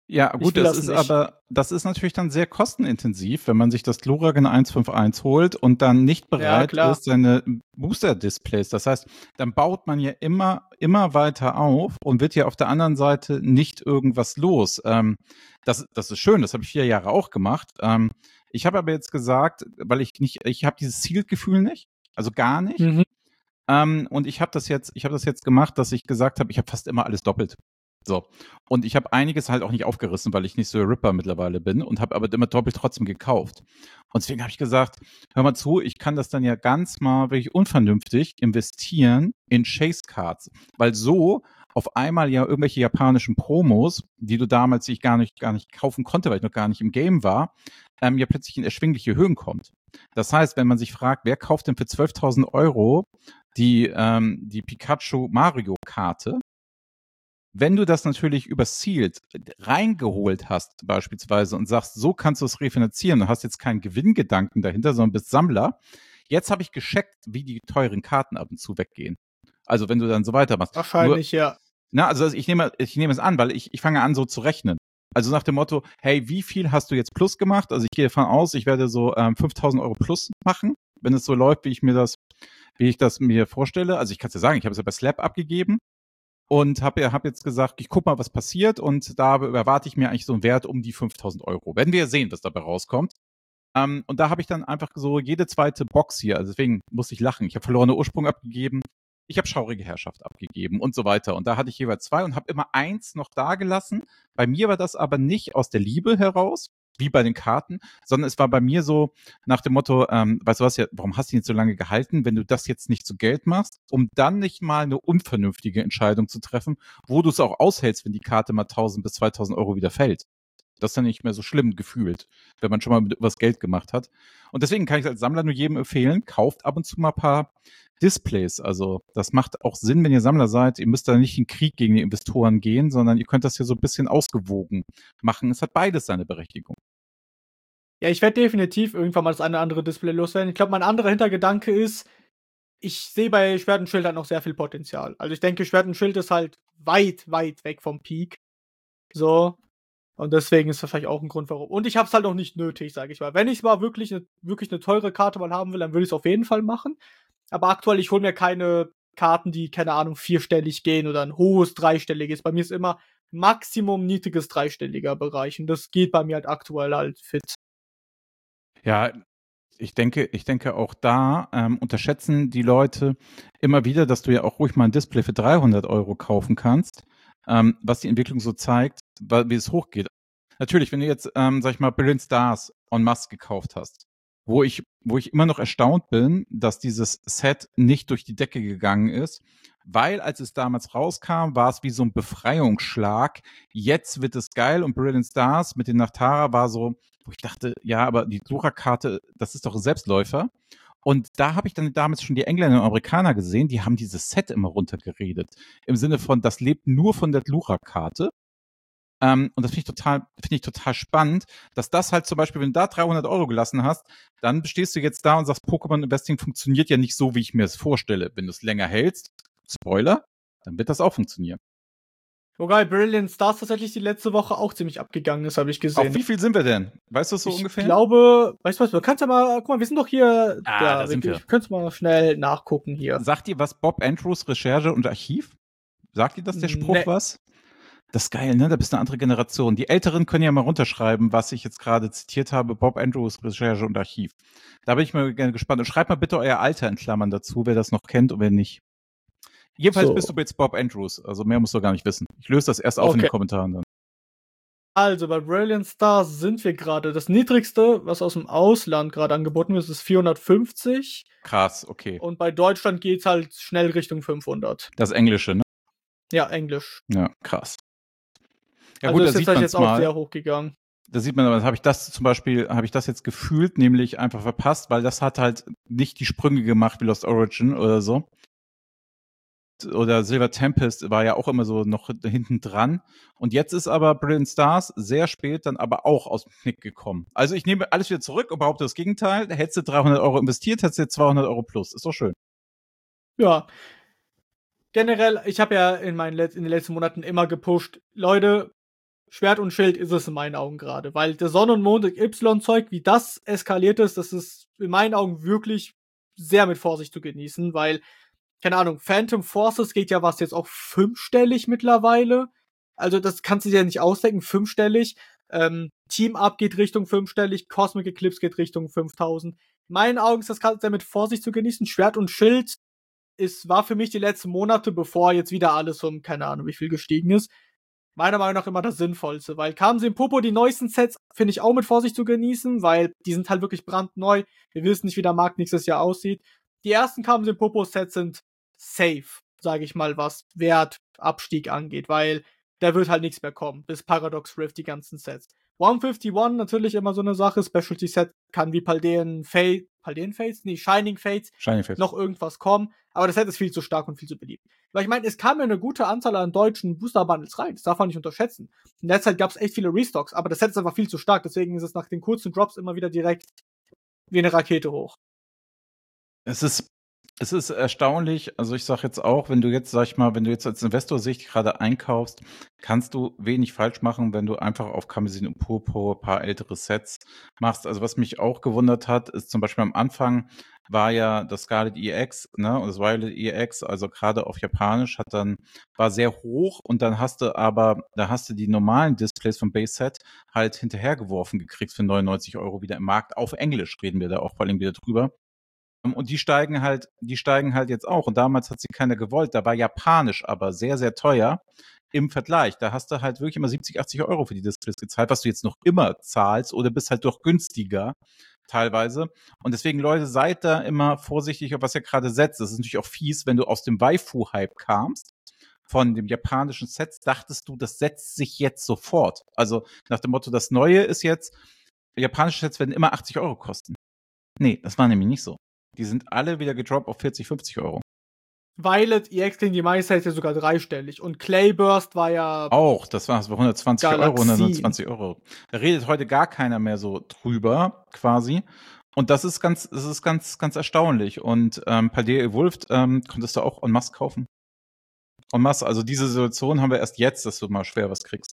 Ja, Ich gut, will das nicht. das ist natürlich dann sehr kostenintensiv, wenn man sich das Gloragen 151 holt und dann nicht Ja, bereit klar. ist, seine Booster-Displays. Das heißt, dann baut man ja immer weiter auf und wird ja auf der anderen Seite nicht irgendwas los. Das ist schön, das habe ich 4 Jahre auch gemacht. Ich habe aber jetzt gesagt, weil ich habe dieses Zielgefühl nicht, also gar nicht. Mhm. Und ich habe das jetzt gemacht, dass ich gesagt habe, ich habe fast immer alles doppelt. So. Und ich habe einiges halt auch nicht aufgerissen, weil ich nicht so der Ripper mittlerweile bin und habe aber immer doppelt trotzdem gekauft. Und deswegen habe ich gesagt, hör mal zu, ich kann das dann ja ganz mal wirklich unvernünftig investieren in Chase Cards, weil so auf einmal ja irgendwelche japanischen Promos, die du damals, die ich gar nicht kaufen konnte, weil ich noch gar nicht im Game war, ja plötzlich in erschwingliche Höhen kommt. Das heißt, wenn man sich fragt, wer kauft denn für 12.000 Euro die Pikachu Mario Karte? Wenn du das natürlich übers Ziel reingeholt hast, beispielsweise, und sagst, so kannst du es refinanzieren und hast jetzt keinen Gewinngedanken dahinter, sondern bist Sammler, jetzt habe ich gescheckt, wie die teuren Karten ab und zu weggehen. Also wenn du dann so weitermachst. Nur, Wahrscheinlich, ja. also ich nehme es an, weil ich fange an, so zu rechnen. Also nach dem Motto, hey, wie viel hast du jetzt plus gemacht? Also ich gehe davon aus, ich werde so 5.000 Euro plus machen, wenn es so läuft, wie ich das mir vorstelle. Also ich kann es ja sagen, ich habe es ja bei Slap abgegeben und hab jetzt gesagt, ich guck mal, was passiert, und da erwarte ich mir eigentlich so einen Wert um die 5.000 Euro. Werden wir ja sehen, was dabei rauskommt. Und da habe ich dann einfach so jede zweite Box hier, also deswegen muss ich lachen. Ich habe verlorene Ursprung abgegeben, ich habe schaurige Herrschaft abgegeben und so weiter. Und da hatte ich jeweils 2 und habe immer eins noch da gelassen. Bei mir war das aber nicht aus der Liebe heraus, wie bei den Karten, sondern es war bei mir so nach dem Motto, weißt du was, ja, warum hast du ihn jetzt so lange gehalten, wenn du das jetzt nicht zu Geld machst, um dann nicht mal eine unvernünftige Entscheidung zu treffen, wo du es auch aushältst, wenn die Karte mal 1.000 bis 2.000 Euro wieder fällt. Das ist dann nicht mehr so schlimm gefühlt, wenn man schon mal mit was Geld gemacht hat. Und deswegen kann ich als Sammler nur jedem empfehlen, kauft ab und zu mal ein paar Displays. Also das macht auch Sinn, wenn ihr Sammler seid. Ihr müsst da nicht in Krieg gegen die Investoren gehen, sondern ihr könnt das hier so ein bisschen ausgewogen machen. Es hat beides seine Berechtigung. Ja, ich werde definitiv irgendwann mal das eine oder andere Display loswerden. Ich glaube, mein anderer Hintergedanke ist, ich sehe bei Schwert und Schild halt noch sehr viel Potenzial. Also, ich denke, Schwert und Schild ist halt weit, weit weg vom Peak. So. Und deswegen ist das vielleicht auch ein Grund, warum. Und ich habe es halt auch nicht nötig, sage ich mal. Wenn ich mal wirklich 'ne teure Karte mal haben will, dann würde ich es auf jeden Fall machen. Aber aktuell, ich hole mir keine Karten, die, keine Ahnung, vierstellig gehen oder ein hohes dreistelliges. Bei mir ist immer Maximum niedriges dreistelliger Bereich und das geht bei mir halt aktuell halt fit. Ja, ich denke auch da unterschätzen die Leute immer wieder, dass du ja auch ruhig mal ein Display für 300 Euro kaufen kannst, was die Entwicklung so zeigt, wie es hochgeht. Natürlich, wenn du jetzt, sag ich mal, Brilliant Stars en masse gekauft hast, wo ich immer noch erstaunt bin, dass dieses Set nicht durch die Decke gegangen ist, weil als es damals rauskam, war es wie so ein Befreiungsschlag. Jetzt wird es geil, und Brilliant Stars mit den Nachtara war so, wo ich dachte, ja, aber die Dura-Karte, das ist doch ein Selbstläufer. Und da habe ich dann damals schon die Engländer und Amerikaner gesehen, die haben dieses Set immer runtergeredet. Im Sinne von, das lebt nur von der Lura-Karte. Und das finde ich total spannend, dass das halt zum Beispiel, wenn du da 300 Euro gelassen hast, dann stehst du jetzt da und sagst, Pokémon Investing funktioniert ja nicht so, wie ich mir es vorstelle. Wenn du es länger hältst, Spoiler, dann wird das auch funktionieren. Wobei Brilliant Stars tatsächlich die letzte Woche auch ziemlich abgegangen ist, habe ich Auf gesehen. wie viel sind wir denn? Weißt du es so Ich ungefähr? glaube, weißt du was, du kannst ja mal, guck mal, wir sind doch hier, Ah, da da, sind wir. wir können mal schnell nachgucken hier. Sagt dir was Bob Andrews Recherche und Archiv? Sagt dir das der Spruch Ne, was? Das ist geil, ne? Da bist du eine andere Generation. Die Älteren können ja mal runterschreiben, was ich jetzt gerade zitiert habe. Bob Andrews Recherche und Archiv. Da bin ich mal gerne gespannt. Und schreibt mal bitte euer Alter in Klammern dazu, wer das noch kennt und wer nicht. Jedenfalls bist du so. jetzt Bob Andrews. Also mehr musst du gar nicht wissen. Ich löse das erst auf in den Okay. Kommentaren dann. Also bei Brilliant Stars sind wir gerade. Das niedrigste, was aus dem Ausland gerade angeboten wird, ist 450. Krass, okay. Und bei Deutschland geht's halt schnell Richtung 500. Das Englische, ne? Ja, Englisch. Ja, krass. Ja Also gut, da ist jetzt sieht halt man jetzt es auch mal. sehr hoch gegangen. Da sieht man aber, habe ich das zum Beispiel, habe ich das jetzt gefühlt, nämlich einfach verpasst, weil das hat halt nicht die Sprünge gemacht wie Lost Origin oder so. Oder Silver Tempest war ja auch immer so noch hinten dran. Und jetzt ist aber Brilliant Stars sehr spät dann aber auch aus dem Knick gekommen. Also ich nehme alles wieder zurück und behaupte das Gegenteil. Hättest du 300 Euro investiert, hättest du jetzt 200 Euro plus. Ist doch schön. Ja, generell, ich habe ja in den letzten Monaten immer gepusht, Leute, Schwert und Schild ist es in meinen Augen gerade, weil der Sonne und Mond Y-Zeug, wie das eskaliert ist, das ist in meinen Augen wirklich sehr mit Vorsicht zu genießen, weil, keine Ahnung, Phantom Forces geht ja was jetzt auch fünfstellig mittlerweile. Also das kannst du dir ja nicht ausdenken, fünfstellig. Team Up geht Richtung fünfstellig, Cosmic Eclipse geht Richtung 5000. In meinen Augen ist das Ganze sehr mit Vorsicht zu genießen. Schwert und Schild war für mich die letzten Monate, bevor jetzt wieder alles um, keine Ahnung, wie viel gestiegen ist, meiner Meinung nach immer das Sinnvollste, weil Kamsin Popo, die neuesten Sets, finde ich auch mit Vorsicht zu genießen, weil die sind halt wirklich brandneu. Wir wissen nicht, wie der Markt nächstes Jahr aussieht. Die ersten Kamsin Popo Sets sind safe, sage ich mal, was Wert, Abstieg angeht, weil da wird halt nichts mehr kommen, bis Paradox Rift, die ganzen Sets. 151 natürlich immer so eine Sache, Specialty Set kann wie Paldean Fates? Nee, Shining Fates noch irgendwas kommen, aber das Set ist viel zu stark und viel zu beliebt. Weil ich meine, es kam ja eine gute Anzahl an deutschen Booster-Bundles rein, das darf man nicht unterschätzen. In der Zeit gab es echt viele Restocks, aber das Set ist einfach viel zu stark, deswegen ist es nach den kurzen Drops immer wieder direkt wie eine Rakete hoch. Es ist erstaunlich, also ich sage jetzt auch, wenn du jetzt, sag ich mal, wenn du jetzt als Investor-Sicht gerade einkaufst, kannst du wenig falsch machen, wenn du einfach auf Kamezin und Purpur ein paar ältere Sets machst. Also was mich auch gewundert hat, ist zum Beispiel am Anfang war ja das Scarlet EX, ne, und das Violet EX, also gerade auf Japanisch, war sehr hoch und da hast du die normalen Displays vom Base Set halt hinterhergeworfen gekriegt für 99 Euro wieder im Markt. Auf Englisch reden wir da auch vor allem wieder drüber. Und die steigen halt jetzt auch. Und damals hat sie keiner gewollt. Da war Japanisch aber sehr, sehr teuer im Vergleich. Da hast du halt wirklich immer 70, 80 Euro für die Displays gezahlt, was du jetzt noch immer zahlst oder bist halt doch günstiger teilweise. Und deswegen, Leute, seid da immer vorsichtig, auf was ihr gerade setzt. Das ist natürlich auch fies, wenn du aus dem Waifu-Hype kamst, von dem japanischen Set, dachtest du, das setzt sich jetzt sofort. Also nach dem Motto, das Neue ist jetzt, japanische Sets werden immer 80 Euro kosten. Nee, das war nämlich nicht so. Die sind alle wieder gedroppt auf 40, 50 Euro. Violet EX gegen die Meister ist ja sogar dreistellig. Und Clayburst war ja auch, das war 120 Galaxie. Euro, 120 Euro. Da redet heute gar keiner mehr so drüber, quasi. Und das ist ganz erstaunlich. Und Paldea Evolved konntest du auch en masse kaufen. En masse, also diese Situation haben wir erst jetzt, dass du mal schwer was kriegst.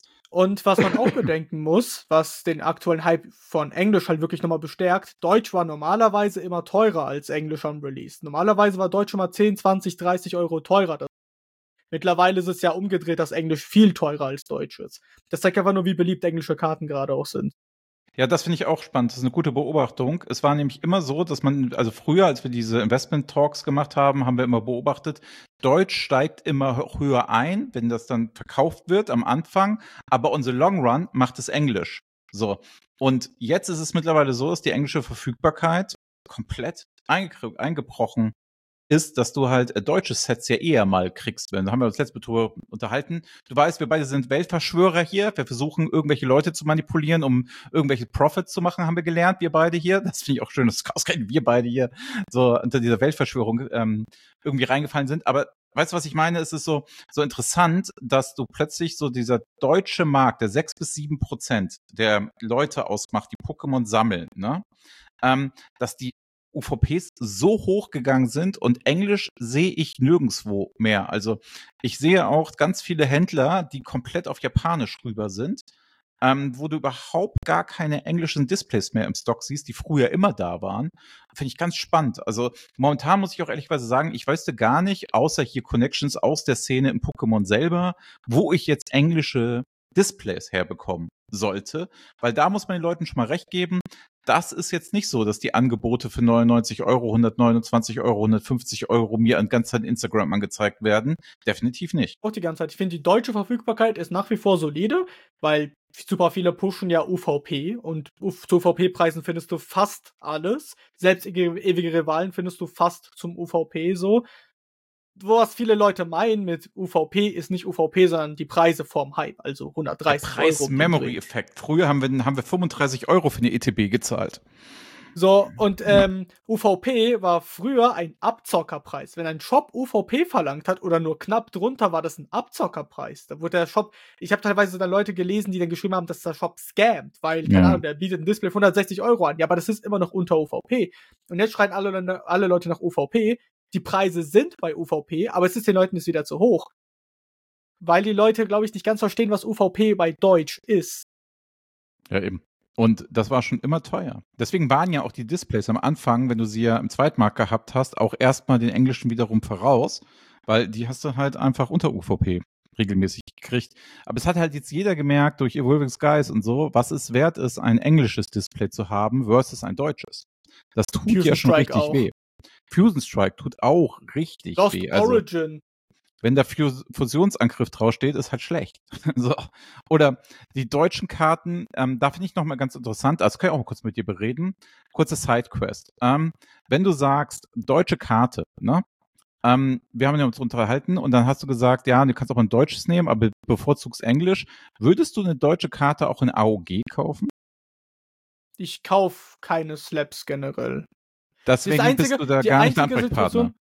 Und was man auch bedenken muss, was den aktuellen Hype von Englisch halt wirklich nochmal bestärkt, Deutsch war normalerweise immer teurer als Englisch am Release. Normalerweise war Deutsch immer 10, 20, 30 Euro teurer. Mittlerweile ist es ja umgedreht, dass Englisch viel teurer als Deutsch ist. Das zeigt einfach nur, wie beliebt englische Karten gerade auch sind. Ja, das finde ich auch spannend. Das ist eine gute Beobachtung. Es war nämlich immer so, dass man, also früher, als wir diese Investment-Talks gemacht haben, haben wir immer beobachtet, Deutsch steigt immer höher ein, wenn das dann verkauft wird am Anfang, aber on the long run macht es Englisch. So. Und jetzt ist es mittlerweile so, dass die englische Verfügbarkeit komplett eingebrochen ist, dass du halt deutsche Sets ja eher mal kriegst. Da haben wir uns letztes Mal unterhalten. Du weißt, wir beide sind Weltverschwörer hier. Wir versuchen, irgendwelche Leute zu manipulieren, um irgendwelche Profits zu machen, haben wir gelernt, wir beide hier. Das finde ich auch schön, dass ausgerechnet wir beide hier so unter dieser Weltverschwörung irgendwie reingefallen sind. Aber weißt du, was ich meine? Es ist so interessant, dass du plötzlich so dieser deutsche Markt, der 6-7% der Leute ausmacht, die Pokémon sammeln, ne? Dass die UVPs so hoch gegangen sind und Englisch sehe ich nirgendwo mehr. Also ich sehe auch ganz viele Händler, die komplett auf Japanisch rüber sind, wo du überhaupt gar keine englischen Displays mehr im Stock siehst, die früher immer da waren. Finde ich ganz spannend. Also momentan muss ich auch ehrlicherweise sagen, ich wüsste gar nicht, außer hier Connections aus der Szene im Pokémon selber, wo ich jetzt englische Displays herbekommen sollte, weil da muss man den Leuten schon mal recht geben, das ist jetzt nicht so, dass die Angebote für 99 Euro, 129 Euro, 150 Euro mir an ganz Zeit Instagram angezeigt werden. Definitiv nicht. Auch die ganze Zeit. Ich finde, die deutsche Verfügbarkeit ist nach wie vor solide, weil super viele pushen ja UVP und zu UVP-Preisen findest du fast alles. Selbst ewige Rivalen findest du fast zum UVP so. Was viele Leute meinen mit UVP ist nicht UVP, sondern die Preise vorm Hype, also 130 Der Preis-Memory-Effekt. Früher haben wir 35 Euro für eine ETB gezahlt. So, und UVP war früher ein Abzockerpreis. Wenn ein Shop UVP verlangt hat oder nur knapp drunter, war das ein Abzockerpreis. Da wurde der Shop, ich habe teilweise dann Leute gelesen, die dann geschrieben haben, dass der Shop scammt, weil, keine Ahnung, der bietet ein Display für 160 Euro an. Ja, aber das ist immer noch unter UVP. Und jetzt schreien alle Leute nach UVP. Die Preise sind bei UVP, aber es ist den Leuten jetzt wieder zu hoch. weil die Leute, glaube ich, nicht ganz verstehen, was UVP bei Deutsch ist. Ja, eben. Und das war schon immer teuer. Deswegen waren ja auch die Displays am Anfang, wenn du sie ja im Zweitmarkt gehabt hast, auch erstmal den englischen wiederum voraus, weil die hast du halt einfach unter UVP regelmäßig gekriegt. Aber es hat halt jetzt jeder gemerkt durch Evolving Skies und so, was es wert ist, ein englisches Display zu haben versus ein deutsches. Das tut Fusion ja schon Strike richtig auch. weh. Fusion Strike tut auch richtig Lost weh. Origin. Wenn da Fusionsangriff draufsteht, ist halt schlecht. So. Oder die deutschen Karten, da finde ich nochmal ganz interessant, also kann ich auch mal kurz mit dir bereden. Kurze Sidequest. Wenn du sagst, deutsche Karte, ne? Wir haben ja uns unterhalten und dann hast du gesagt, ja, du kannst auch ein deutsches nehmen, aber bevorzugst Englisch. Würdest du eine deutsche Karte auch in AOG kaufen? Ich kaufe keine Slaps generell. Deswegen bist du da gar nicht ein Ansprechpartner.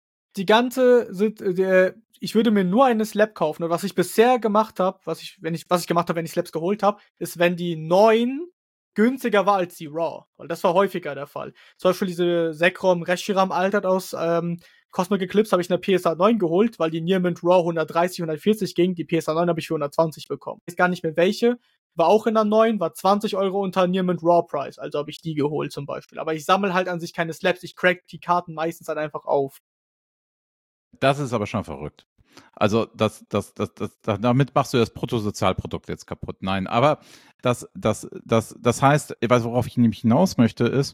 Ich würde mir nur eine Slab kaufen. Und was ich bisher gemacht habe, was ich gemacht habe, wenn ich Slabs geholt habe, ist, wenn die neuen günstiger war als die Raw. Weil das war häufiger der Fall. Zum Beispiel diese Zekrom Reshiram Altered aus Cosmic Eclipse habe ich in der PSA 9 geholt, weil die Nearmint Raw 130, 140 ging. Die PSA 9 habe ich für 120 bekommen. Ich weiß gar nicht mehr welche. War auch in der 9, war 20 Euro unter Nearmint Raw Price. Also habe ich die geholt zum Beispiel. Aber ich sammle halt an sich keine Slabs. Ich crack die Karten meistens halt einfach auf. Das ist aber schon verrückt. Also damit machst du das Bruttosozialprodukt jetzt kaputt. Nein, aber das heißt, worauf ich nämlich hinaus möchte, ist,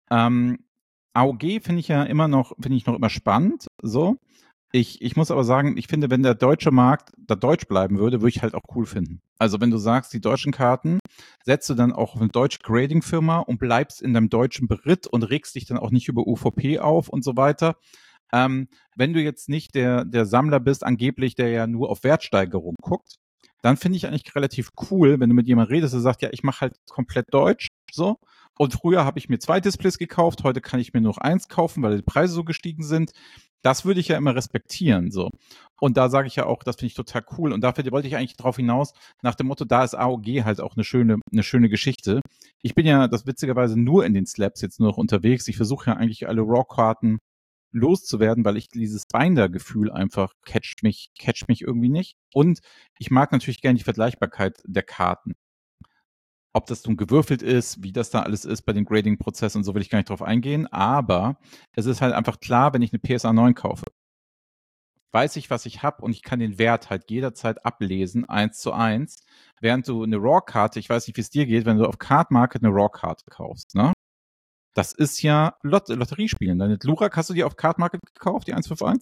AOG finde ich noch immer spannend. So. Ich muss aber sagen, ich finde, wenn der deutsche Markt da deutsch bleiben würde, würde ich halt auch cool finden. Also wenn du sagst, die deutschen Karten, setzt du dann auch auf eine deutsche Grading-Firma und bleibst in deinem deutschen Beritt und regst dich dann auch nicht über UVP auf und so weiter. Wenn du jetzt nicht der Sammler bist, angeblich, der ja nur auf Wertsteigerung guckt, dann finde ich eigentlich relativ cool, wenn du mit jemandem redest, der sagt, ja, ich mache halt komplett Deutsch, so. Und früher habe ich mir 2 Displays gekauft, heute kann ich mir nur noch 1 kaufen, weil die Preise so gestiegen sind. Das würde ich ja immer respektieren, so. Und da sage ich ja auch, das finde ich total cool. Und dafür wollte ich eigentlich drauf hinaus, nach dem Motto, da ist AOG halt auch eine schöne Geschichte. Ich bin ja das witzigerweise nur in den Slabs jetzt nur noch unterwegs. Ich versuche ja eigentlich alle Raw-Karten loszuwerden, weil ich dieses Binder-Gefühl einfach catcht mich irgendwie nicht. Und ich mag natürlich gerne die Vergleichbarkeit der Karten. Ob das nun gewürfelt ist, wie das da alles ist bei dem Grading-Prozess und so will ich gar nicht drauf eingehen, aber es ist halt einfach klar, wenn ich eine PSA 9 kaufe, weiß ich, was ich habe und ich kann den Wert halt jederzeit ablesen, 1:1, während du eine Raw-Karte, ich weiß nicht, wie es dir geht, wenn du auf Card Market eine Raw-Karte kaufst, ne? Das ist ja Lotteriespielen. Deine Glurak hast du dir auf Card Market gekauft, die 151?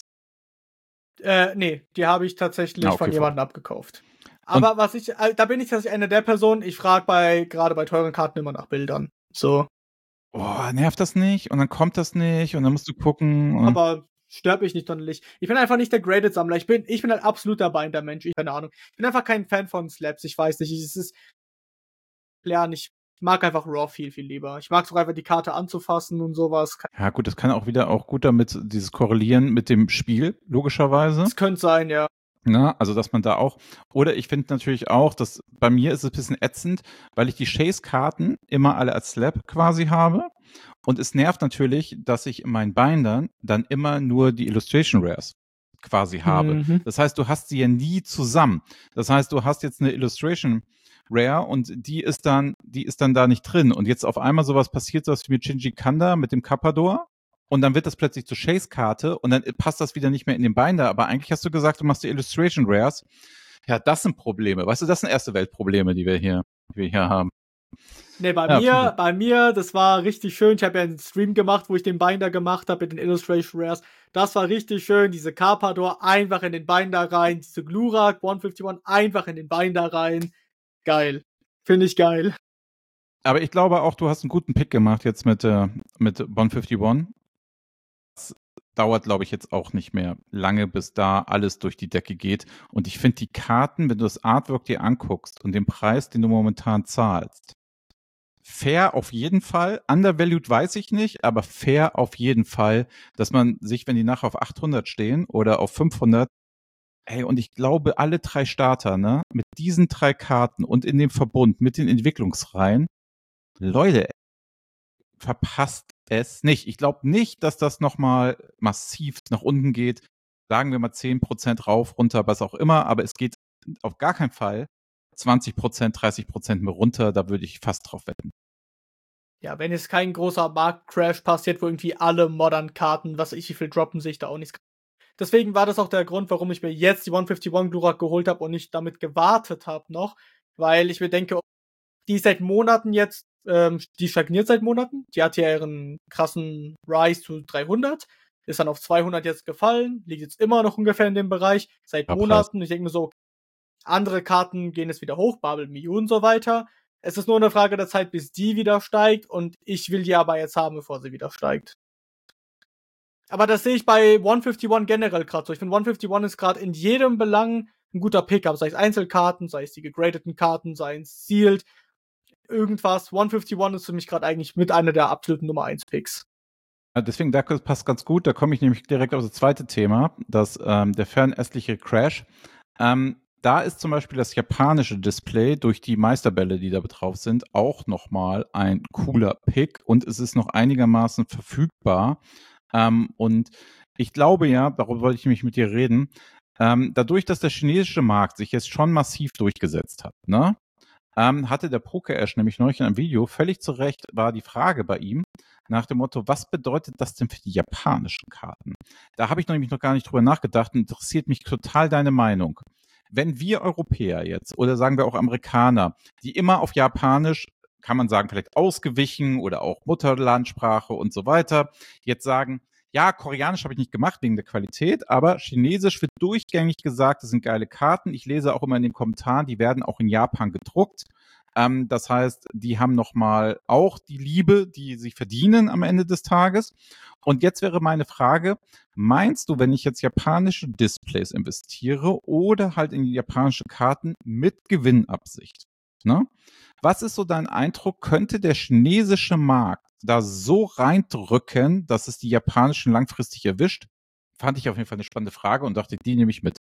Nee, die habe ich tatsächlich okay, von jemandem abgekauft. Aber da bin ich tatsächlich eine der Personen, ich frage gerade bei teuren Karten immer nach Bildern. So. Oh, nervt das nicht? Und dann kommt das nicht und dann musst du gucken. Aber stört mich nicht sonderlich. Ich bin einfach nicht der Graded-Sammler. Ich bin halt absolut der Binder-Mensch. Keine Ahnung. Ich bin einfach kein Fan von Slaps. Ich weiß nicht. Es ist klar nicht. Ich mag einfach Raw viel, viel lieber. Ich mag es auch einfach, die Karte anzufassen und sowas. Ja, gut, das kann auch wieder gut damit dieses Korrelieren mit dem Spiel, logischerweise. Das könnte sein, ja. Na, also, dass man da auch, oder ich finde natürlich auch, dass bei mir ist es ein bisschen ätzend, weil ich die Chase-Karten immer alle als Slab quasi habe. Und es nervt natürlich, dass ich in meinen Bindern dann immer nur die Illustration Rares quasi habe. Mhm. Das heißt, du hast sie ja nie zusammen. Das heißt, du hast jetzt eine Illustration Rare und die ist dann da nicht drin. Und jetzt auf einmal sowas passiert, so was wie mit Shinji Kanda, mit dem Kappador. Und dann wird das plötzlich zur Chase-Karte und dann passt das wieder nicht mehr in den Binder. Aber eigentlich hast du gesagt, du machst die Illustration Rares. Ja, das sind Probleme. Weißt du, das sind erste Weltprobleme, die wir hier haben. Nee, bei mir, das war richtig schön. Ich habe ja einen Stream gemacht, wo ich den Binder gemacht habe mit den Illustration Rares. Das war richtig schön. Diese Carpador einfach in den Binder rein. Diese Glurak 151 einfach in den Binder rein. Geil. Finde ich geil. Aber ich glaube auch, du hast einen guten Pick gemacht jetzt mit Bon 51. Das dauert, glaube ich, jetzt auch nicht mehr lange, bis da alles durch die Decke geht. Und ich finde die Karten, wenn du das Artwork dir anguckst und den Preis, den du momentan zahlst, fair auf jeden Fall. Undervalued weiß ich nicht, aber fair auf jeden Fall, dass man sich, wenn die nachher auf 800 stehen oder auf 500, hey, und ich glaube, alle 3 Starter, ne, mit diesen 3 Karten und in dem Verbund mit den Entwicklungsreihen, Leute, verpasst es nicht. Ich glaube nicht, dass das nochmal massiv nach unten geht. Sagen wir mal 10% rauf, runter, was auch immer, aber es geht auf gar keinen Fall 20%, 30% mehr runter, da würde ich fast drauf wetten. Ja, wenn jetzt kein großer Marktcrash passiert, wo irgendwie alle Modern-Karten, was ich wie viel droppen, sehe ich da auch nichts. Deswegen war das auch der Grund, warum ich mir jetzt die 151 Glurak geholt habe und nicht damit gewartet habe noch, weil ich mir denke, die ist seit Monaten jetzt, die stagniert seit Monaten. Die hat ja ihren krassen Rise zu 300, ist dann auf 200 jetzt gefallen, liegt jetzt immer noch ungefähr in dem Bereich, seit Monaten. Ich denke mir so, andere Karten gehen jetzt wieder hoch, Babel, Miu und so weiter. Es ist nur eine Frage der Zeit, bis die wieder steigt und ich will die aber jetzt haben, bevor sie wieder steigt. Aber das sehe ich bei 151 generell gerade so. Ich finde 151 ist gerade in jedem Belang ein guter Pickup, sei es Einzelkarten, sei es die gegradeten Karten, sei es Sealed, irgendwas. 151 ist für mich gerade eigentlich mit einer der absoluten Nummer 1 Picks. Ja, deswegen, da passt ganz gut, da komme ich nämlich direkt auf das zweite Thema, der fernöstliche Crash. Da ist zum Beispiel das japanische Display durch die Meisterbälle, die da drauf sind, auch nochmal ein cooler Pick und es ist noch einigermaßen verfügbar. Und ich glaube ja, darüber wollte ich nämlich mit dir reden, dadurch, dass der chinesische Markt sich jetzt schon massiv durchgesetzt hat, ne? Hatte der Poker-Ash nämlich neulich in einem Video, völlig zu Recht war die Frage bei ihm, nach dem Motto, was bedeutet das denn für die japanischen Karten? Da habe ich nämlich noch gar nicht drüber nachgedacht und interessiert mich total deine Meinung. Wenn wir Europäer jetzt oder sagen wir auch Amerikaner, die immer auf Japanisch, kann man sagen, vielleicht ausgewichen oder auch Mutterlandsprache und so weiter, jetzt sagen, ja, Koreanisch habe ich nicht gemacht wegen der Qualität, aber Chinesisch wird durchgängig gesagt, das sind geile Karten. Ich lese auch immer in den Kommentaren, die werden auch in Japan gedruckt. Das heißt, die haben nochmal auch die Liebe, die sie verdienen am Ende des Tages. Und jetzt wäre meine Frage, meinst du, wenn ich jetzt japanische Displays investiere oder halt in japanische Karten mit Gewinnabsicht, ne? Was ist so dein Eindruck, könnte der chinesische Markt da so reindrücken, dass es die japanischen langfristig erwischt? Fand ich auf jeden Fall eine spannende Frage und dachte, die nehme ich mit.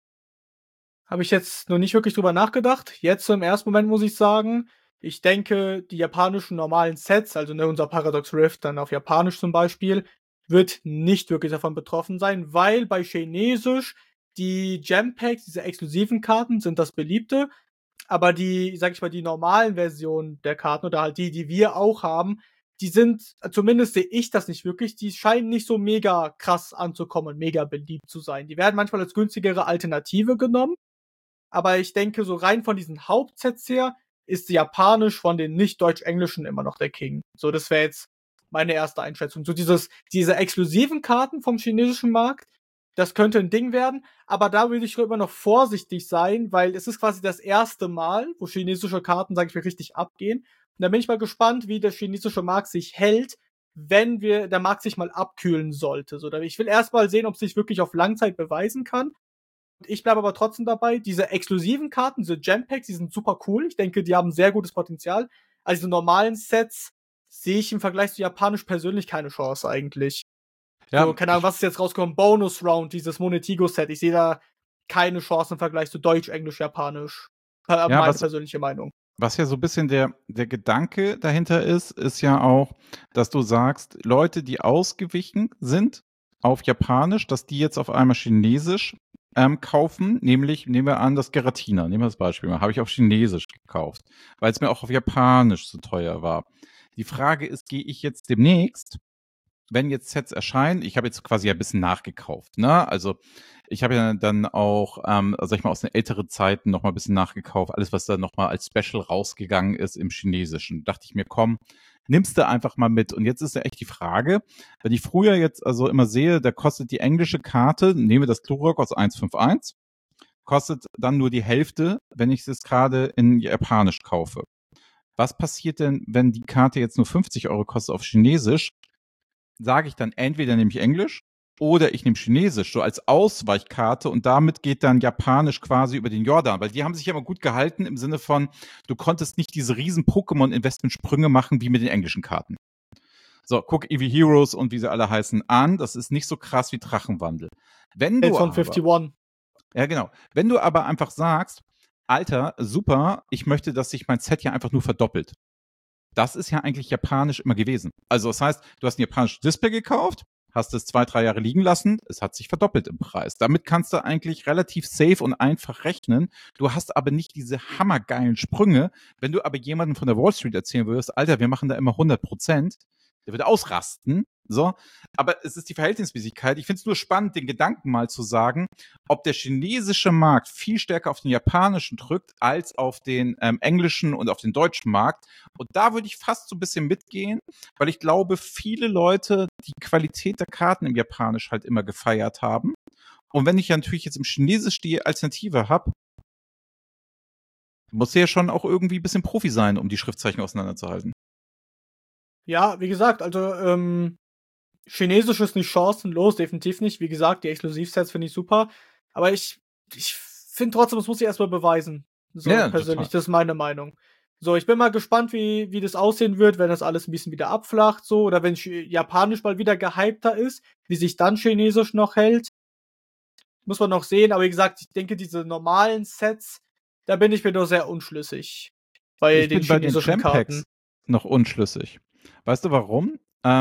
Habe ich jetzt noch nicht wirklich drüber nachgedacht. Jetzt so im ersten Moment muss ich sagen, ich denke, die japanischen normalen Sets, also ne, unser Paradox Rift dann auf Japanisch zum Beispiel, wird nicht wirklich davon betroffen sein, weil bei Chinesisch die Gem Packs, diese exklusiven Karten, sind das beliebte, aber die, sag ich mal, die normalen Versionen der Karten oder halt die, die wir auch haben, die sind, zumindest sehe ich das nicht wirklich, die scheinen nicht so mega krass anzukommen, mega beliebt zu sein. Die werden manchmal als günstigere Alternative genommen, aber ich denke, so rein von diesen Hauptsets her ist Japanisch von den nicht-deutsch-englischen immer noch der King. So, das wäre jetzt meine erste Einschätzung. So diese exklusiven Karten vom chinesischen Markt, das könnte ein Ding werden, aber da würde ich immer noch vorsichtig sein, weil es ist quasi das erste Mal, wo chinesische Karten, sage ich mal, richtig abgehen. Und da bin ich mal gespannt, wie der chinesische Markt sich hält, wenn der Markt sich mal abkühlen sollte. So, ich will erst mal sehen, ob es sich wirklich auf Langzeit beweisen kann. Ich bleibe aber trotzdem dabei, diese exklusiven Karten, diese Gem-Packs, die sind super cool. Ich denke, die haben sehr gutes Potenzial. Also diese normalen Sets sehe ich im Vergleich zu Japanisch persönlich keine Chance eigentlich. Ja, so, keine Ahnung, was ist jetzt rausgekommen? Bonus Round, dieses Monetigo-Set. Ich sehe da keine Chance im Vergleich zu Deutsch, Englisch, Japanisch. Meine persönliche Meinung. Was ja so ein bisschen der Gedanke dahinter ist ja auch, dass du sagst, Leute, die ausgewichen sind auf Japanisch, dass die jetzt auf einmal Chinesisch kaufen, nämlich, nehmen wir an, das Giratina, nehmen wir das Beispiel mal, habe ich auf Chinesisch gekauft, weil es mir auch auf Japanisch zu teuer war. Die Frage ist, gehe ich jetzt demnächst, wenn jetzt Sets erscheinen, ich habe jetzt quasi ein bisschen nachgekauft, ne? Also ich habe ja dann auch, sag ich mal, aus den älteren Zeiten noch mal ein bisschen nachgekauft, alles, was da noch mal als Special rausgegangen ist im Chinesischen. Dachte ich mir, komm, nimmst du einfach mal mit. Und jetzt ist ja echt die Frage, wenn ich früher jetzt also immer sehe, da kostet die englische Karte, nehmen wir das Glurak aus 151, kostet dann nur die Hälfte, wenn ich es gerade in Japanisch kaufe. Was passiert denn, wenn die Karte jetzt nur 50 Euro kostet auf Chinesisch? Sage ich dann entweder nehme ich Englisch oder ich nehme Chinesisch, so als Ausweichkarte und damit geht dann Japanisch quasi über den Jordan, weil die haben sich ja immer gut gehalten im Sinne von, du konntest nicht diese riesen Pokémon-Investment-Sprünge machen wie mit den englischen Karten. So, guck Eevee Heroes und wie sie alle heißen an, das ist nicht so krass wie Drachenwandel. Wenn du von 51. Ja, genau. Wenn du aber einfach sagst, Alter, super, ich möchte, dass sich mein Set ja einfach nur verdoppelt. Das ist ja eigentlich japanisch immer gewesen. Also das heißt, du hast ein japanisches Display gekauft, hast es 2-3 Jahre liegen lassen, es hat sich verdoppelt im Preis. Damit kannst du eigentlich relativ safe und einfach rechnen. Du hast aber nicht diese hammergeilen Sprünge. Wenn du aber jemandem von der Wall Street erzählen würdest, Alter, wir machen da immer 100%, der würde ausrasten. So, aber es ist die Verhältnismäßigkeit. Ich finde es nur spannend, den Gedanken mal zu sagen, ob der chinesische Markt viel stärker auf den japanischen drückt als auf den englischen und auf den deutschen Markt. Und da würde ich fast so ein bisschen mitgehen, weil ich glaube, viele Leute die Qualität der Karten im Japanisch halt immer gefeiert haben. Und wenn ich ja natürlich jetzt im Chinesisch die Alternative habe, muss ja schon auch irgendwie ein bisschen Profi sein, um die Schriftzeichen auseinanderzuhalten. Ja, wie gesagt, also Chinesisch ist nicht chancenlos, definitiv nicht. Wie gesagt, die Exklusivsets finde ich super. Aber ich finde trotzdem, das muss ich erstmal beweisen. So Ja, persönlich, total. das ist meine Meinung. So, ich bin mal gespannt, wie das aussehen wird, wenn das alles ein bisschen wieder abflacht, so, oder wenn Japanisch mal wieder gehypter ist, wie sich dann Chinesisch noch hält. Muss man noch sehen, aber wie gesagt, ich denke, diese normalen Sets, da bin ich mir doch sehr unschlüssig. Bei Ich den bin bei den chinesischen Gem-Packs Karten. noch unschlüssig. Weißt du warum?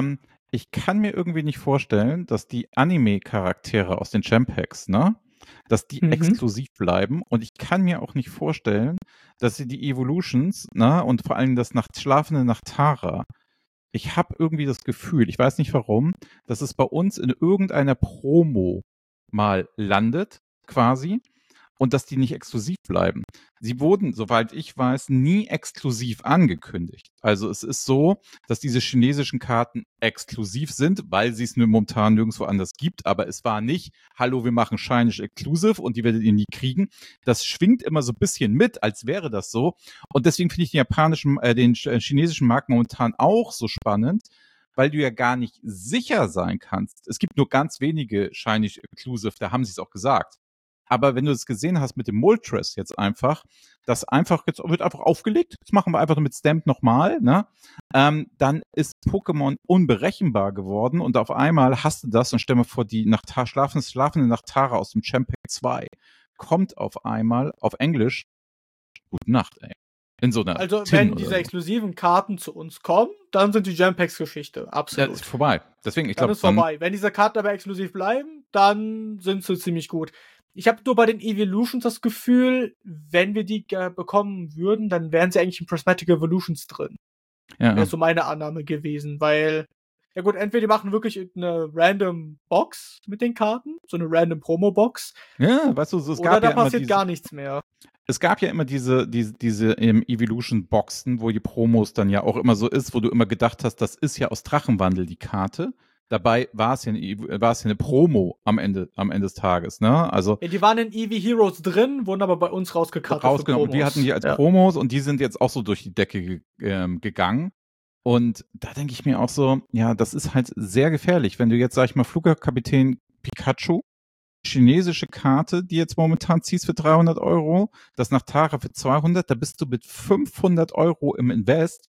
Ich kann mir irgendwie nicht vorstellen, dass die Anime-Charaktere aus den Gem-Packs, ne, dass die Mhm. exklusiv bleiben. Und ich kann mir auch nicht vorstellen, dass sie die Evolutions, ne, und vor allem das schlafende Nachtara. Ich habe irgendwie das Gefühl, ich weiß nicht warum, dass es bei uns in irgendeiner Promo mal landet, quasi, und dass die nicht exklusiv bleiben. Sie wurden, soweit ich weiß, nie exklusiv angekündigt. Also es ist so, dass diese chinesischen Karten exklusiv sind, weil sie es nur momentan nirgendwo anders gibt. Aber es war nicht, hallo, wir machen Shinish Exclusive und die werdet ihr nie kriegen. Das schwingt immer so ein bisschen mit, als wäre das so. Und deswegen finde ich den chinesischen Markt momentan auch so spannend, weil du ja gar nicht sicher sein kannst. Es gibt nur ganz wenige Shinish Exclusive, da haben sie es auch gesagt. Aber wenn du es gesehen hast mit dem Moltres jetzt einfach, das einfach, jetzt wird einfach aufgelegt, das machen wir einfach mit Stamp nochmal, ne? Dann ist Pokémon unberechenbar geworden und auf einmal hast du das und stell mal vor, die schlafende Nachtara aus dem Champagne 2 kommt auf einmal auf Englisch, gute Nacht, ey. In so einer Also, Tin wenn oder diese so. exklusiven Karten zu uns kommen, dann sind die Jam-Packs Geschichte. Ja, ist Absolut. vorbei. Deswegen, ich Dann glaube, ist dann, vorbei. Wenn diese Karten aber exklusiv bleiben, dann sind sie ziemlich gut. Ich habe nur bei den Evolutions das Gefühl, wenn wir die bekommen würden, dann wären sie eigentlich in Prismatic Evolutions drin. Wäre ja. so meine Annahme gewesen, weil, ja gut, entweder die machen wirklich eine random Box mit den Karten, so eine random Promo-Box, Ja, weißt du, so, oder da passiert gar nichts mehr. es gab ja immer diese Evolution-Boxen, wo die Promos dann ja auch immer so ist, wo du immer gedacht hast, das ist ja aus Drachenwandel die Karte. Dabei war es ja eine Promo am Ende des Tages, ne? Also Ja, die waren in Eevee Heroes drin, wurden aber bei uns rausgekartet für rausgenommen. Und wir hatten Promos. die als Ja. Promos und die sind jetzt auch so durch die Decke gegangen. Und da denke ich mir auch so, ja, das ist halt sehr gefährlich, wenn du jetzt, sag ich mal, Flugkapitän Pikachu, chinesische Karte, die jetzt momentan ziehst für 300 Euro, das nach Tara für 200, da bist du mit 500 Euro im Invest.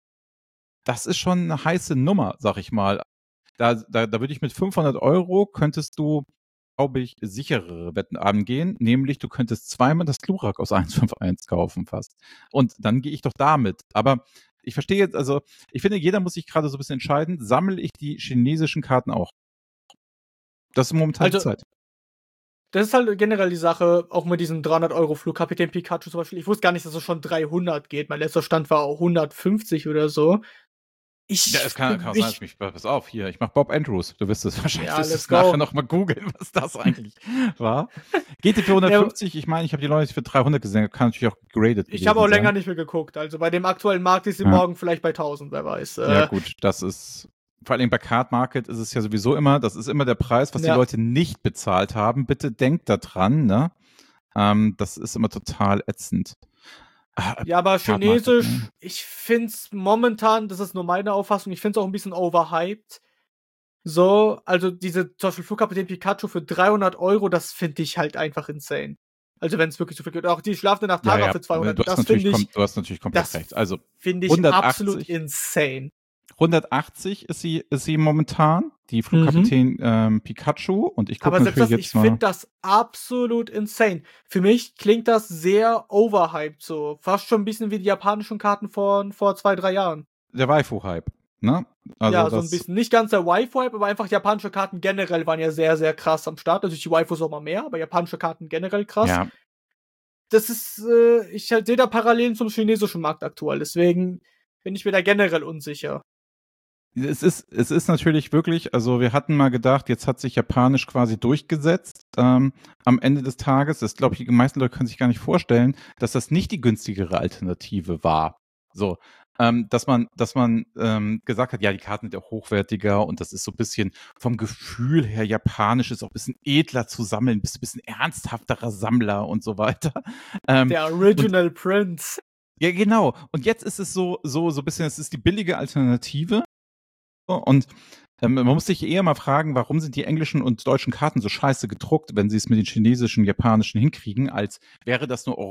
Das ist schon eine heiße Nummer, sag ich mal. Da würde ich mit 500 Euro könntest du, glaube ich, sicherere Wetten angehen, nämlich du könntest zweimal das Glurak aus 151 kaufen fast. Und dann gehe ich doch damit. Aber ich verstehe jetzt, also ich finde, jeder muss sich gerade so ein bisschen entscheiden, sammle ich die chinesischen Karten auch? Das ist momentan die Also, Zeit. das ist halt generell die Sache, auch mit diesem 300 € Flugkapitän Pikachu zum Beispiel. Ich wusste gar nicht, dass es schon 300 geht. Mein letzter Stand war auch 150 oder so. Ja, es kann auch sein, dass pass auf, hier, ich mache Bob Andrews. Du wirst es wahrscheinlich, Ja, wirst let's es nachher go. nochmal googeln, was das eigentlich war. Geht die für Ja, 150? Ich meine, ich habe die Leute für 300 gesehen, kann natürlich auch gegradet ich habe auch gewesen länger sein. nicht mehr geguckt. Also bei dem aktuellen Markt ist sie Ja, morgen vielleicht bei 1000, wer weiß. ja gut, das ist, vor allem bei Card Market ist es ja sowieso immer, das ist immer der Preis, was die Ja. Leute nicht bezahlt haben. Bitte denkt da dran, ne? Das ist immer total ätzend. Ja, aber Card Market, ne? Chinesisch, ich find's momentan, das ist nur meine Auffassung, ich find's auch ein bisschen overhyped. So, also diese zum Beispiel Flugkapitän Pikachu für 300 €, das finde ich halt einfach insane. Also wenn es wirklich so viel geht. Auch die schlafende Nacht Ja, Tara ja, für 200, du hast natürlich komplett das recht. Also finde ich absolut 180, insane. 180 ist sie momentan, die Mhm. Flugkapitän Pikachu. Und ich gucke Aber selbst natürlich das, ich jetzt mal. finde das absolut insane. Für mich klingt das sehr overhyped so. Fast schon ein bisschen wie die japanischen Karten von vor 2, 3 Jahren. Der Waifu-Hype. Ne? Also Ja, so ein bisschen. Nicht ganz der Wife-Vibe, aber einfach japanische Karten generell waren ja sehr, sehr krass am Start. Also die Waifus auch mal mehr, aber japanische Karten generell krass. ja, Das ist, ich sehe da Parallelen zum chinesischen Markt aktuell, deswegen bin ich mir da generell unsicher. es ist natürlich wirklich, also wir hatten mal gedacht, jetzt hat sich Japanisch quasi durchgesetzt am Ende des Tages. Das glaube ich, die meisten Leute können sich gar nicht vorstellen, dass das nicht die günstigere Alternative war. So, dass man gesagt hat, ja, die Karten sind ja auch hochwertiger und das ist so ein bisschen vom Gefühl her japanisch, ist auch ein bisschen edler zu sammeln, bist ein bisschen ernsthafterer Sammler und so weiter. Der Und Original Prince. ja, genau. Und jetzt ist es so ein bisschen, es ist die billige Alternative. Und man muss sich eher mal fragen, warum sind die englischen und deutschen Karten so scheiße gedruckt, wenn sie es mit den chinesischen, japanischen hinkriegen, als wäre das nur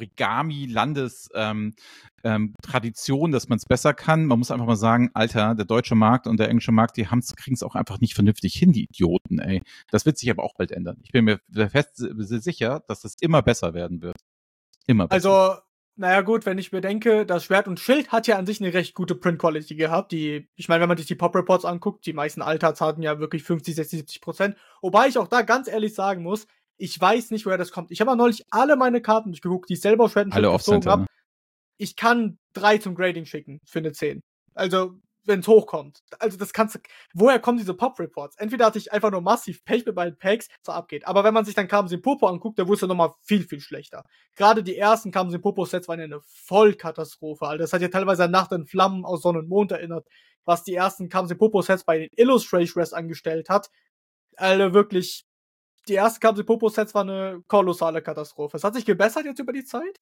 Origami-Landes-Tradition, dass man es besser kann. Man muss einfach mal sagen, Alter, der deutsche Markt und der englische Markt, die kriegen es auch einfach nicht vernünftig hin, die Idioten, ey. Das wird sich aber auch bald ändern. Ich bin mir fest sicher, dass das immer besser werden wird. Immer besser. Also, naja gut, wenn ich mir denke, das Schwert und Schild hat ja an sich eine recht gute Print-Quality gehabt. Ich meine, wenn man sich die Pop-Reports anguckt, die meisten Alters hatten ja wirklich 50, 60, 70%. Wobei ich auch da ganz ehrlich sagen muss, ich weiß nicht, woher das kommt. Ich habe mal neulich alle meine Karten durchgeguckt, die ich selber auf Schwert und Schild Alle gezogen Off-Center, habe. ne? Ich kann 3 zum Grading schicken für eine 10. Also, wenn es hochkommt. Also, das kannst du. Woher kommen diese Pop-Reports? Entweder hatte ich einfach nur massiv Pech mit meinen Packs, so abgeht. Aber wenn man sich dann Kamsin Popo anguckt, der wurde ja nochmal viel, viel schlechter. Gerade die ersten Kamsin Popo-Sets waren ja eine Vollkatastrophe, Alter. Das hat ja teilweise an Nacht in Flammen aus Sonne und Mond erinnert, was die ersten Kamsin Popo-Sets bei den Illustrations angestellt hat. Alter, wirklich. Die ersten Kamsin Popo-Sets waren eine kolossale Katastrophe. Es hat sich gebessert jetzt über die Zeit.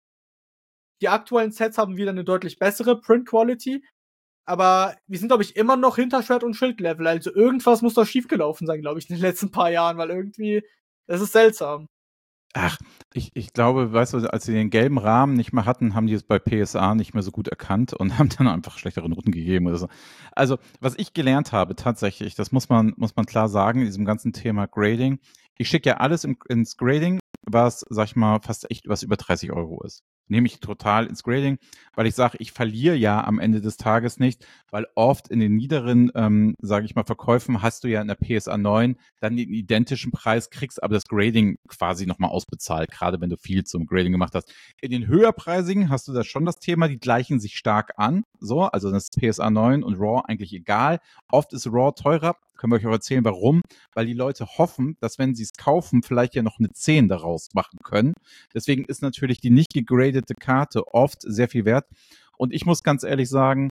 Die aktuellen Sets haben wieder eine deutlich bessere Print-Quality, aber wir sind, glaube ich, immer noch hinter Schwert- und Schild-Level. Also irgendwas muss da schiefgelaufen sein, glaube ich, in den letzten paar Jahren, weil irgendwie, das ist seltsam. Ach, ich glaube, weißt du, als sie den gelben Rahmen nicht mehr hatten, haben die es bei PSA nicht mehr so gut erkannt und haben dann einfach schlechtere Noten gegeben oder so. Also, was ich gelernt habe, tatsächlich, das muss man klar sagen, in diesem ganzen Thema Grading. Ich schicke ja alles ins Grading, was, sag ich mal, fast echt was über 30 Euro ist. Nehme ich total ins Grading, weil ich sage, ich verliere ja am Ende des Tages nicht, weil oft in den niederen, sage ich mal, Verkäufen hast du ja in der PSA 9 dann den identischen Preis, kriegst aber das Grading quasi nochmal ausbezahlt, gerade wenn du viel zum Grading gemacht hast. In den höherpreisigen hast du da schon das Thema, die gleichen sich stark an, so, also das ist PSA 9 und RAW eigentlich egal. Oft ist RAW teurer, können wir euch auch erzählen, warum, weil die Leute hoffen, dass wenn sie es kaufen, vielleicht ja noch eine 10 daraus machen können. Deswegen ist natürlich die nicht gegradete Karte oft sehr viel wert. Und ich muss ganz ehrlich sagen,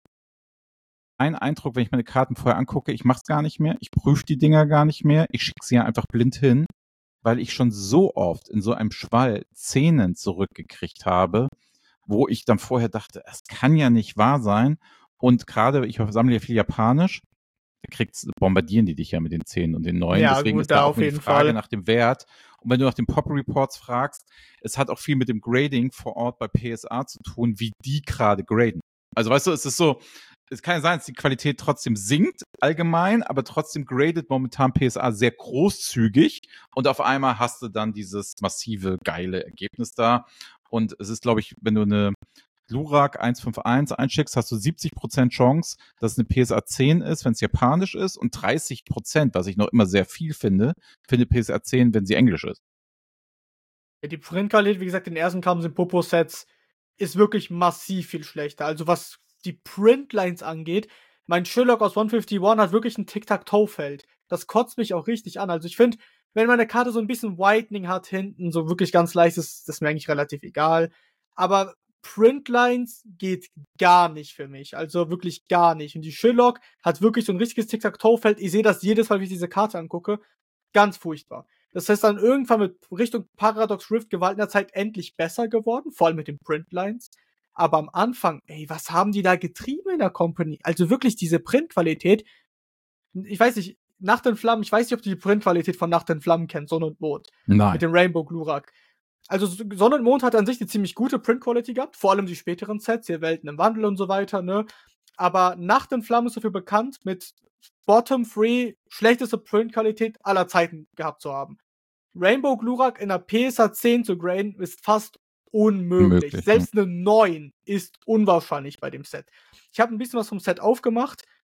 ein Eindruck, wenn ich meine Karten vorher angucke, ich mache es gar nicht mehr, ich prüfe die Dinger gar nicht mehr, ich schicke sie ja einfach blind hin, weil ich schon so oft in so einem Schwall Szenen zurückgekriegt habe, wo ich dann vorher dachte, es kann ja nicht wahr sein. Und gerade, ich sammle ja viel Japanisch, bombardieren die dich ja mit den 10 und den 9. Ja, Deswegen gut, ist da da auch auf nur die jeden Frage Fall. nach dem Wert. Und wenn du nach den Pop-Reports fragst, es hat auch viel mit dem Grading vor Ort bei PSA zu tun, wie die gerade graden. Also weißt du, es ist so, es kann ja sein, dass die Qualität trotzdem sinkt allgemein, aber trotzdem gradet momentan PSA sehr großzügig und auf einmal hast du dann dieses massive, geile Ergebnis da. Und es ist, glaube ich, wenn du eine Glurak 151 einschickst, hast du 70% Chance, dass es eine PSA 10 ist, wenn es japanisch ist, und 30%, was ich noch immer sehr viel finde PSA 10, wenn sie englisch ist. Ja, die Printqualität, wie gesagt, in den ersten Kamsin Popo-Sets ist wirklich massiv viel schlechter. Also was die Printlines angeht, mein Sherlock aus 151 hat wirklich ein Tic-Tac-Toe-Feld. Das kotzt mich auch richtig an. Also ich finde, wenn meine Karte so ein bisschen Whitening hat hinten, so wirklich ganz leicht, ist das mir eigentlich relativ egal. Aber Printlines geht gar nicht für mich. Also wirklich gar nicht. Und die Sherlock hat wirklich so ein richtiges Tic-Tac-Toe-Feld. Ich sehe das jedes Mal, wenn ich diese Karte angucke. Ganz furchtbar. Das heißt dann irgendwann mit Richtung Paradox Rift Gewalt in der Zeit endlich besser geworden, vor allem mit den Printlines. Aber am Anfang, ey, was haben die da getrieben in der Company? Also wirklich diese Printqualität. Ich weiß nicht, Nacht in Flammen, ich weiß nicht, ob du die Printqualität von Nacht in Flammen kennst, Sonne und Mond. Mit Nein. dem Rainbow Glurak. Also Sonne und Mond hat an sich eine ziemlich gute Printquality gehabt, vor allem die späteren Sets, hier Welten im Wandel und so weiter, ne? Aber Nacht in Flammen ist dafür bekannt, mit Bottom 3 schlechteste Printqualität aller Zeiten gehabt zu haben. Rainbow Glurak in der PSA 10 zu graden ist fast unmöglich. Möglich. Ja. Selbst eine 9 ist unwahrscheinlich bei dem Set. Ich habe ein bisschen was vom Set aufgemacht.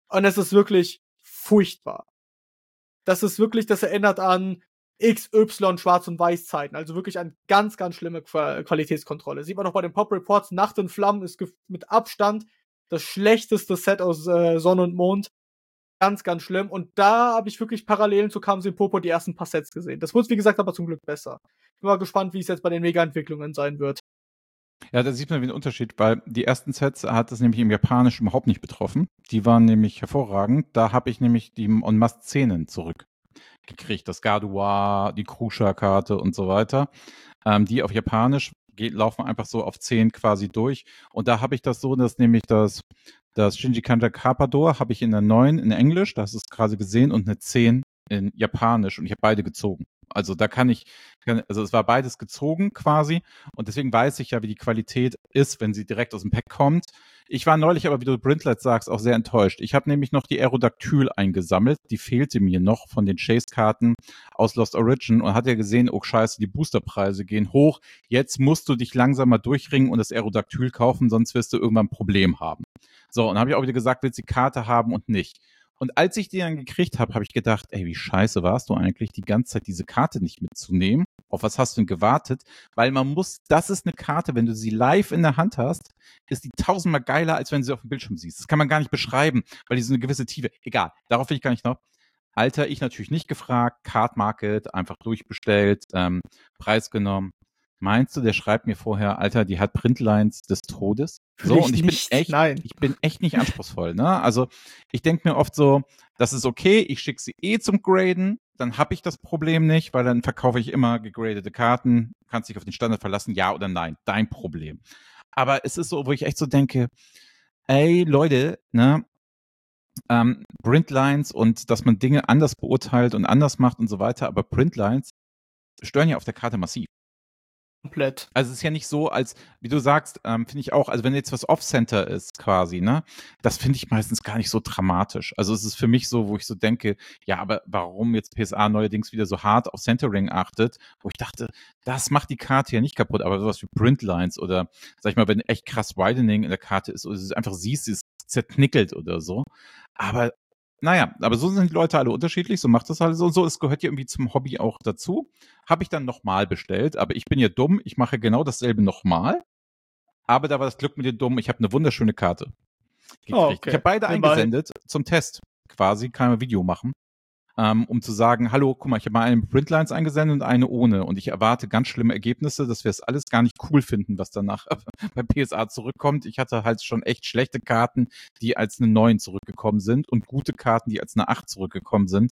Und es ist wirklich furchtbar. Das erinnert an XY Schwarz- und Weiß-Zeiten. Also wirklich eine ganz, ganz schlimme Qualitätskontrolle. Sieht man auch bei den Pop-Reports. Nacht in Flammen ist mit Abstand das schlechteste Set aus Sonne und Mond. Ganz, ganz schlimm. Und da habe ich wirklich Parallelen zu Kamsi Popo die ersten paar Sets gesehen. Das wurde, wie gesagt, aber zum Glück besser. Bin mal gespannt, wie es jetzt bei den Mega-Entwicklungen sein wird. Ja, da sieht man den Unterschied, weil die ersten Sets hat es nämlich im Japanischen überhaupt nicht betroffen. Die waren nämlich hervorragend. Da habe ich nämlich die En-Masse-Szenen zurückgekriegt. Das Gardevoir, die Krusha-Karte und so weiter. Die auf Japanisch laufen einfach so auf 10 quasi durch. Und da habe ich das so, dass nämlich das Shinji Kanda Carpador habe ich in der 9 in Englisch, das ist quasi gesehen, und eine 10 in Japanisch. Und ich habe beide gezogen. Also da also es war beides gezogen quasi. Und deswegen weiß ich ja, wie die Qualität ist, wenn sie direkt aus dem Pack kommt. Ich war neulich aber, wie du Brintlet sagst, auch sehr enttäuscht. Ich habe nämlich noch die Aerodactyl eingesammelt. Die fehlte mir noch von den Chase-Karten aus Lost Origin und hat ja gesehen, oh scheiße, die Boosterpreise gehen hoch. Jetzt musst du dich langsam mal durchringen und das Aerodactyl kaufen, sonst wirst du irgendwann ein Problem haben. So, und habe ich auch wieder gesagt, willst du die Karte haben und nicht. Und als ich die dann gekriegt habe, habe ich gedacht, ey, wie scheiße warst du eigentlich, die ganze Zeit diese Karte nicht mitzunehmen? Auf was hast du denn gewartet? Weil das ist eine Karte, wenn du sie live in der Hand hast, ist die tausendmal geiler, als wenn du sie auf dem Bildschirm siehst. Das kann man gar nicht beschreiben, weil die so eine gewisse Tiefe, egal, darauf will ich gar nicht noch. Alter, ich natürlich nicht gefragt, Card Market, einfach durchbestellt, Preis genommen. Meinst du, der schreibt mir vorher, Alter, die hat Printlines des Todes? So, und ich bin echt nicht anspruchsvoll, ne? Also, ich denke mir oft so, das ist okay, ich schicke sie zum Graden, dann habe ich das Problem nicht, weil dann verkaufe ich immer gegradete Karten, kannst dich auf den Standard verlassen, ja oder nein, dein Problem. Aber es ist so, wo ich echt so denke, ey, Leute, ne, Printlines und dass man Dinge anders beurteilt und anders macht und so weiter, aber Printlines stören ja auf der Karte massiv. Komplett. Also es ist ja nicht so, als, wie du sagst, finde ich auch, also wenn jetzt was Off-Center ist quasi, ne, das finde ich meistens gar nicht so dramatisch. Also es ist für mich so, wo ich so denke, ja, aber warum jetzt PSA neuerdings wieder so hart auf Centering achtet, wo ich dachte, das macht die Karte ja nicht kaputt, aber sowas wie Printlines oder, sag ich mal, wenn echt krass Widening in der Karte ist oder du es einfach siehst, es zerknickelt oder so. Aber naja, aber so sind die Leute alle unterschiedlich, so macht das halt so und so. Es gehört ja irgendwie zum Hobby auch dazu. Habe ich dann nochmal bestellt, aber ich bin ja dumm, ich mache genau dasselbe nochmal. Aber da war das Glück mit dir dumm, ich habe eine wunderschöne Karte gekriegt. Oh, okay. Ich habe beide eingesendet zum Test. Quasi, kann man ein Video machen. Um zu sagen, hallo, guck mal, ich habe mal eine mit Printlines eingesendet und eine ohne. Und ich erwarte ganz schlimme Ergebnisse, dass wir es alles gar nicht cool finden, was danach bei PSA zurückkommt. Ich hatte halt schon echt schlechte Karten, die als eine 9 zurückgekommen sind und gute Karten, die als eine 8 zurückgekommen sind.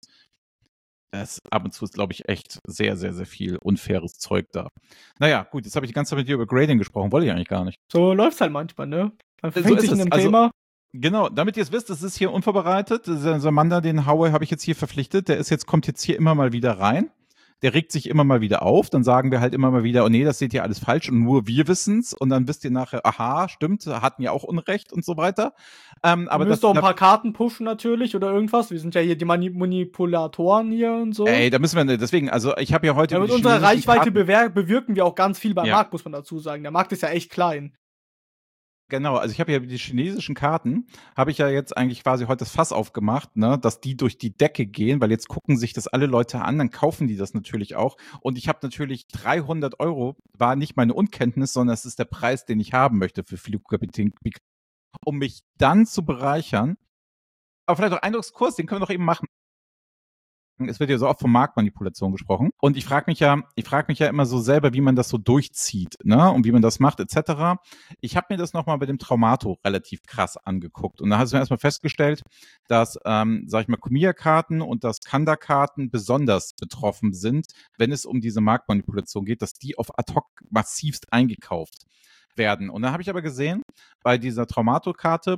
Das ab und zu ist, glaube ich, echt sehr, sehr, sehr viel unfaires Zeug da. Naja, gut, jetzt habe ich die ganze Zeit mit dir über Grading gesprochen, wollte ich eigentlich gar nicht. So läuft's halt manchmal, ne? Man So fängt ist sich in es. einem Also, Thema. genau, damit ihr es wisst, das ist hier unvorbereitet. Samanda, den Howe habe ich jetzt hier verpflichtet. Kommt jetzt hier immer mal wieder rein. Der regt sich immer mal wieder auf. Dann sagen wir halt immer mal wieder, oh nee, das seht ihr alles falsch und nur wir wissen's. Und dann wisst ihr nachher, aha, stimmt, hatten ja auch Unrecht und so weiter. Aber müsst auch ein paar Karten pushen natürlich oder irgendwas. Wir sind ja hier die Manipulatoren hier und so. Ey, da müssen wir, deswegen, also ich habe ja heute. Ja, mit unserer Reichweite bewirken wir auch ganz viel beim Markt, muss man dazu sagen. Der Markt ist ja echt klein. Genau, also ich habe ja die chinesischen Karten, habe ich ja jetzt eigentlich quasi heute das Fass aufgemacht, ne, dass die durch die Decke gehen, weil jetzt gucken sich das alle Leute an, dann kaufen die das natürlich auch. Und ich habe natürlich 300 Euro, war nicht meine Unkenntnis, sondern es ist der Preis, den ich haben möchte für Flugkapitän, um mich dann zu bereichern. Aber vielleicht auch Eindruckskurs, den können wir doch eben machen. Es wird ja so oft von Marktmanipulation gesprochen. Und ich frage mich ja immer so selber, wie man das so durchzieht, ne? Und wie man das macht, etc. Ich habe mir das nochmal bei dem Traumato relativ krass angeguckt. Und da hast du erstmal festgestellt, dass, sag ich mal, Kumiya-Karten und das Kanda-Karten besonders betroffen sind, wenn es um diese Marktmanipulation geht, dass die auf ad hoc massivst eingekauft werden. Und dann habe ich aber gesehen, bei dieser Traumato-Karte,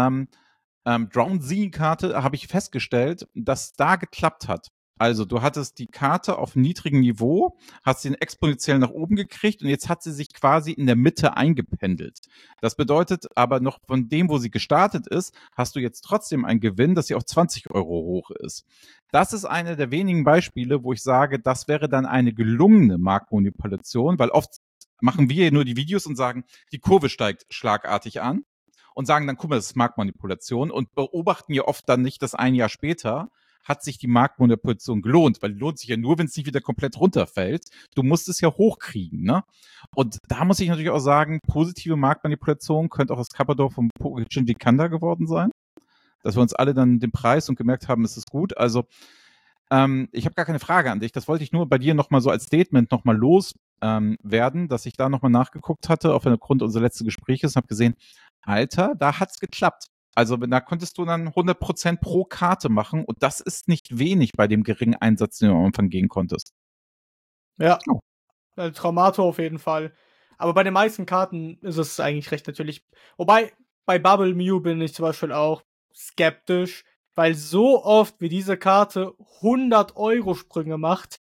Drown Z-Karte habe ich festgestellt, dass da geklappt hat. Also du hattest die Karte auf niedrigem Niveau, hast sie exponentiell nach oben gekriegt und jetzt hat sie sich quasi in der Mitte eingependelt. Das bedeutet aber noch von dem, wo sie gestartet ist, hast du jetzt trotzdem einen Gewinn, dass sie auf 20 Euro hoch ist. Das ist eine der wenigen Beispiele, wo ich sage, das wäre dann eine gelungene Marktmanipulation, weil oft machen wir nur die Videos und sagen, die Kurve steigt schlagartig an. und sagen dann, guck mal, das ist Marktmanipulation und beobachten ja oft dann nicht, dass ein Jahr später hat sich die Marktmanipulation gelohnt, weil die lohnt sich ja nur, wenn es nicht wieder komplett runterfällt. Du musst es ja hochkriegen, ne? Und da muss ich natürlich auch sagen, positive Marktmanipulation könnte auch das Kappador vom Shinji Kanda geworden sein, dass wir uns alle dann den Preis und gemerkt haben, es ist gut. Also ich habe gar keine Frage an dich. Das wollte ich nur bei dir nochmal so als Statement nochmal loswerden, dass ich da nochmal nachgeguckt hatte, aufgrund unseres letzten Gesprächs und habe gesehen, Alter, da hat's geklappt. Also da konntest du dann 100% pro Karte machen und das ist nicht wenig bei dem geringen Einsatz, den du am Anfang gehen konntest. Ja, Traumato auf jeden Fall. Aber bei den meisten Karten ist es eigentlich recht natürlich. Wobei, bei Bubble Mew bin ich zum Beispiel auch skeptisch, weil so oft wie diese Karte 100-Euro-Sprünge macht,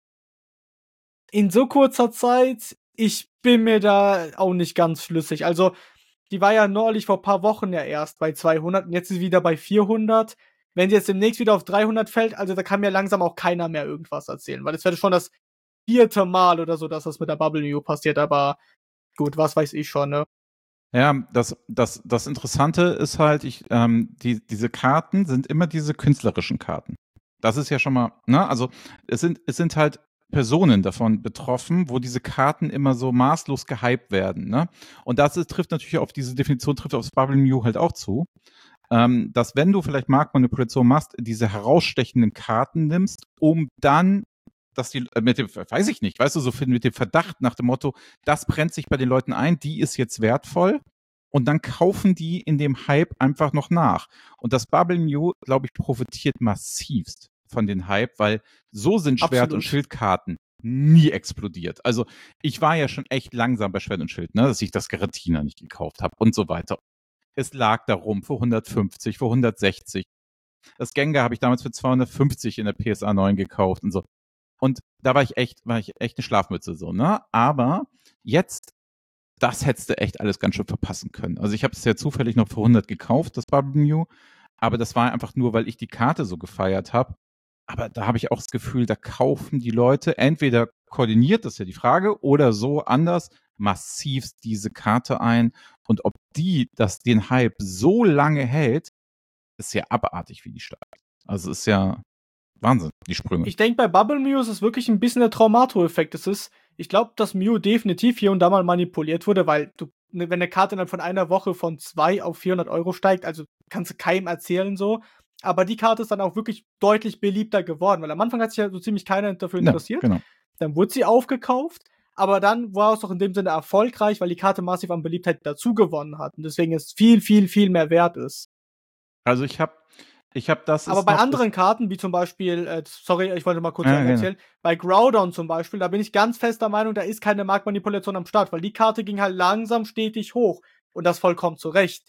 in so kurzer Zeit, ich bin mir da auch nicht ganz schlüssig. Also, die war ja neulich vor ein paar Wochen ja erst bei 200 und jetzt ist sie wieder bei 400. Wenn sie jetzt demnächst wieder auf 300 fällt, also da kann mir langsam auch keiner mehr irgendwas erzählen, weil es wäre schon das 4. Mal oder so, dass das mit der Bubble New passiert, aber gut, was weiß ich schon, ne? Ja, das Interessante ist halt, diese Karten sind immer diese künstlerischen Karten. Das ist ja schon mal, ne, also es sind halt Personen davon betroffen, wo diese Karten immer so maßlos gehypt werden, ne? Und trifft natürlich auf diese Definition, trifft aufs Bubble Mew halt auch zu, dass wenn du vielleicht Marktmanipulation machst, diese herausstechenden Karten nimmst, um dann dass die mit dem, weiß ich nicht, weißt du, so mit dem Verdacht nach dem Motto, das brennt sich bei den Leuten ein, die ist jetzt wertvoll und dann kaufen die in dem Hype einfach noch nach. Und das Bubble Mew, glaube ich, profitiert massivst von den Hype, weil so sind Schwert- und Schildkarten nie explodiert. Also ich war ja schon echt langsam bei Schwert und Schild, ne, dass ich das Garatina nicht gekauft habe und so weiter. Es lag darum für 150, für 160. Das Gengar habe ich damals für 250 in der PSA 9 gekauft und so. Und da war ich echt eine Schlafmütze so, ne? Aber jetzt, das hättest du echt alles ganz schön verpassen können. Also ich habe es ja zufällig noch für 100 gekauft, das Bubble Mew, aber das war einfach nur, weil ich die Karte so gefeiert habe. Aber da habe ich auch das Gefühl, da kaufen die Leute entweder koordiniert, das ist ja die Frage, oder so anders massivst diese Karte ein. Und ob den Hype so lange hält, ist ja abartig, wie die steigt. Also ist ja Wahnsinn, die Sprünge. Ich denke, bei Bubble Mew ist es wirklich ein bisschen der Traumato-Effekt. Ich glaube, dass Mew definitiv hier und da mal manipuliert wurde, weil wenn eine Karte dann von einer Woche von 2 auf 400 Euro steigt, also kannst du keinem erzählen so. Aber die Karte ist dann auch wirklich deutlich beliebter geworden, weil am Anfang hat sich ja so ziemlich keiner dafür interessiert. Ja, genau. Dann wurde sie aufgekauft, aber dann war es doch in dem Sinne erfolgreich, weil die Karte massiv an Beliebtheit dazu gewonnen hat und deswegen es viel, viel, viel mehr wert ist. Also ich habe das. Aber bei anderen Karten, wie zum Beispiel, sorry, ich wollte mal kurz erzählen, bei Groudon zum Beispiel, da bin ich ganz fester Meinung, da ist keine Marktmanipulation am Start, weil die Karte ging halt langsam stetig hoch und das vollkommen zurecht.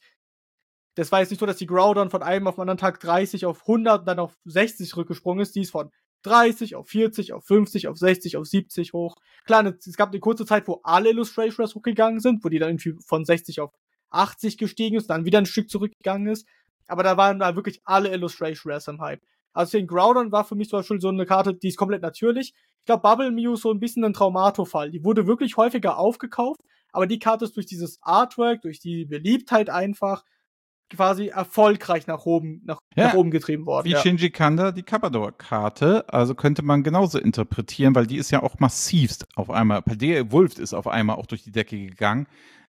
Das war jetzt nicht so, dass die Groudon von einem auf den anderen Tag 30 auf 100 und dann auf 60 zurückgesprungen ist, die ist von 30 auf 40, auf 50, auf 60, auf 70 hoch. Klar, es gab eine kurze Zeit, wo alle Illustration hochgegangen sind, wo die dann irgendwie von 60 auf 80 gestiegen ist, dann wieder ein Stück zurückgegangen ist. Aber da waren da wirklich alle Illustration Rares im Hype. Also den Groudon war für mich zum Beispiel so eine Karte, die ist komplett natürlich. Ich glaube, Bubble Mew ist so ein bisschen ein Traumato-Fall. Die wurde wirklich häufiger aufgekauft, aber die Karte ist durch dieses Artwork, durch die Beliebtheit einfach quasi erfolgreich nach oben getrieben worden. Wie Shinji Kanda die Kappador-Karte, also könnte man genauso interpretieren, weil die ist ja auch massivst auf einmal, Paldea Wolf ist auf einmal auch durch die Decke gegangen.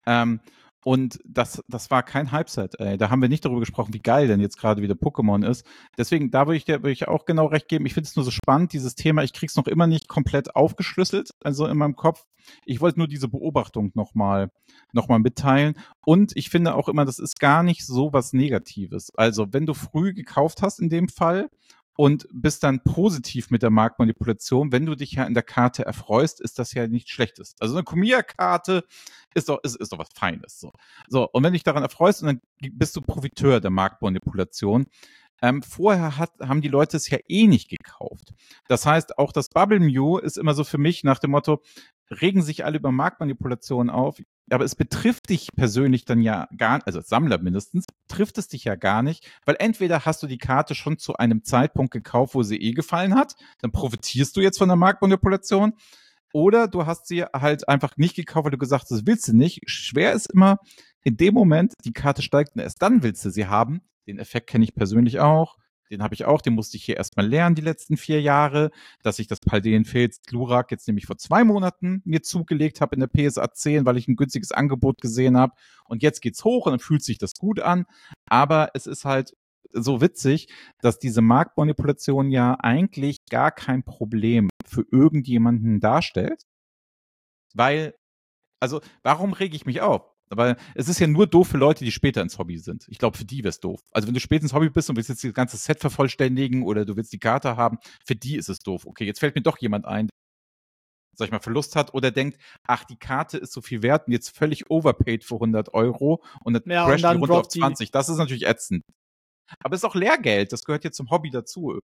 Und das war kein Hype-Set, ey. Da haben wir nicht darüber gesprochen, wie geil denn jetzt gerade wieder Pokémon ist. Deswegen, da würde ich auch genau recht geben. Ich finde es nur so spannend, dieses Thema. Ich krieg's noch immer nicht komplett aufgeschlüsselt, also in meinem Kopf. Ich wollte nur diese Beobachtung noch mal mitteilen. Und ich finde auch immer, das ist gar nicht so was Negatives. Also, wenn du früh gekauft hast in dem Fall und bist dann positiv mit der Marktmanipulation, wenn du dich ja in der Karte erfreust, ist das ja nichts Schlechtes. Also eine Kumia-Karte ist doch was Feines. So, und wenn du dich daran erfreust, dann bist du Profiteur der Marktmanipulation. Vorher haben die Leute es ja eh nicht gekauft. Das heißt, auch das Bubble Mew ist immer so für mich nach dem Motto, regen sich alle über Marktmanipulationen auf, aber es betrifft dich persönlich dann ja gar nicht, also als Sammler mindestens, trifft es dich ja gar nicht, weil entweder hast du die Karte schon zu einem Zeitpunkt gekauft, wo sie eh gefallen hat, dann profitierst du jetzt von der Marktmanipulation, oder du hast sie halt einfach nicht gekauft, weil du gesagt hast, das willst du nicht. Schwer ist immer, in dem Moment die Karte steigt und erst dann willst du sie haben. Den Effekt kenne ich persönlich auch. Den habe ich auch, den musste ich hier erstmal lernen die letzten 4 Jahre, dass ich das Paldean Fates Glurak jetzt nämlich vor 2 Monaten mir zugelegt habe in der PSA 10, weil ich ein günstiges Angebot gesehen habe. Und jetzt geht's hoch und dann fühlt sich das gut an. Aber es ist halt so witzig, dass diese Marktmanipulation ja eigentlich gar kein Problem für irgendjemanden darstellt. Weil, also, warum rege ich mich auf? Weil es ist ja nur doof für Leute, die später ins Hobby sind. Ich glaube, für die wäre es doof. Also wenn du später ins Hobby bist und willst jetzt das ganze Set vervollständigen oder du willst die Karte haben, für die ist es doof. Okay, jetzt fällt mir doch jemand ein, der, sag ich mal, Verlust hat oder denkt, ach, die Karte ist so viel wert und jetzt völlig overpaid für 100 Euro und dann Ja, und crasht die dann runter auf droppt die. 20. Das ist natürlich ätzend. Aber es ist auch Lehrgeld, das gehört jetzt zum Hobby dazu.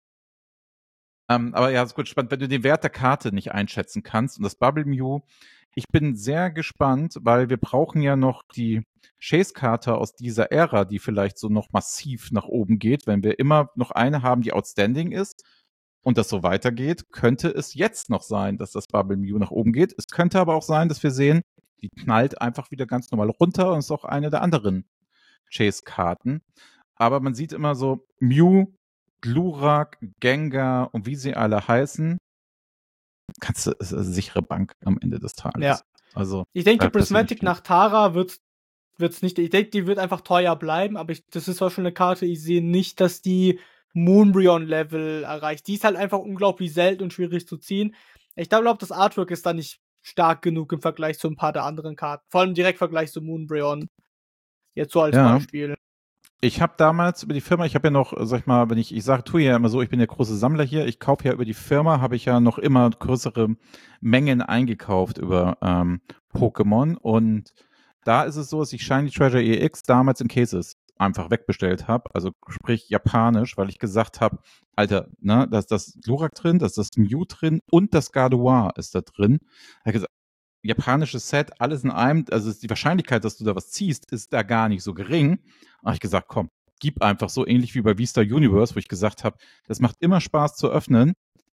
Aber ja, ist gut spannend, wenn du den Wert der Karte nicht einschätzen kannst. Und das Bubble Mew, ich bin sehr gespannt, weil wir brauchen ja noch die Chase-Karte aus dieser Ära, die vielleicht so noch massiv nach oben geht. Wenn wir immer noch eine haben, die outstanding ist und das so weitergeht, könnte es jetzt noch sein, dass das Bubble Mew nach oben geht. Es könnte aber auch sein, dass wir sehen, die knallt einfach wieder ganz normal runter und ist auch eine der anderen Chase-Karten. Aber man sieht immer so, Mew, Glurak, Gengar und wie sie alle heißen, kannst du, ist eine sichere Bank am Ende des Tages. Ja. Also, Ich denke, da passiert Prismatic nicht viel. nach Tara wird's nicht. Ich denke, die wird einfach teuer bleiben, aber das ist auch schon eine Karte, ich sehe nicht, dass die Moonbryon-Level erreicht. Die ist halt einfach unglaublich selten und schwierig zu ziehen. Ich glaube, das Artwork ist da nicht stark genug im Vergleich zu ein paar der anderen Karten. Vor allem im Direktvergleich zu Moonbryon. Jetzt so als Ja, Beispiel. ich habe damals über die Firma, ich habe ja noch, sag ich mal, wenn ich sage, tue ja immer so, ich bin der große Sammler hier, ich kaufe ja über die Firma, habe ich ja noch immer größere Mengen eingekauft über Pokémon und da ist es so, dass ich Shiny Treasure EX damals in Cases einfach wegbestellt habe, also sprich japanisch, weil ich gesagt habe, Alter, ne, da ist das Glurak drin, da ist das Mew drin und das Gardevoir ist da drin. Da hab ich gesagt, japanisches Set, alles in einem, also die Wahrscheinlichkeit, dass du da was ziehst, ist da gar nicht so gering. Da habe ich gesagt, komm, gib einfach so ähnlich wie bei Vista Universe, wo ich gesagt habe, das macht immer Spaß zu öffnen.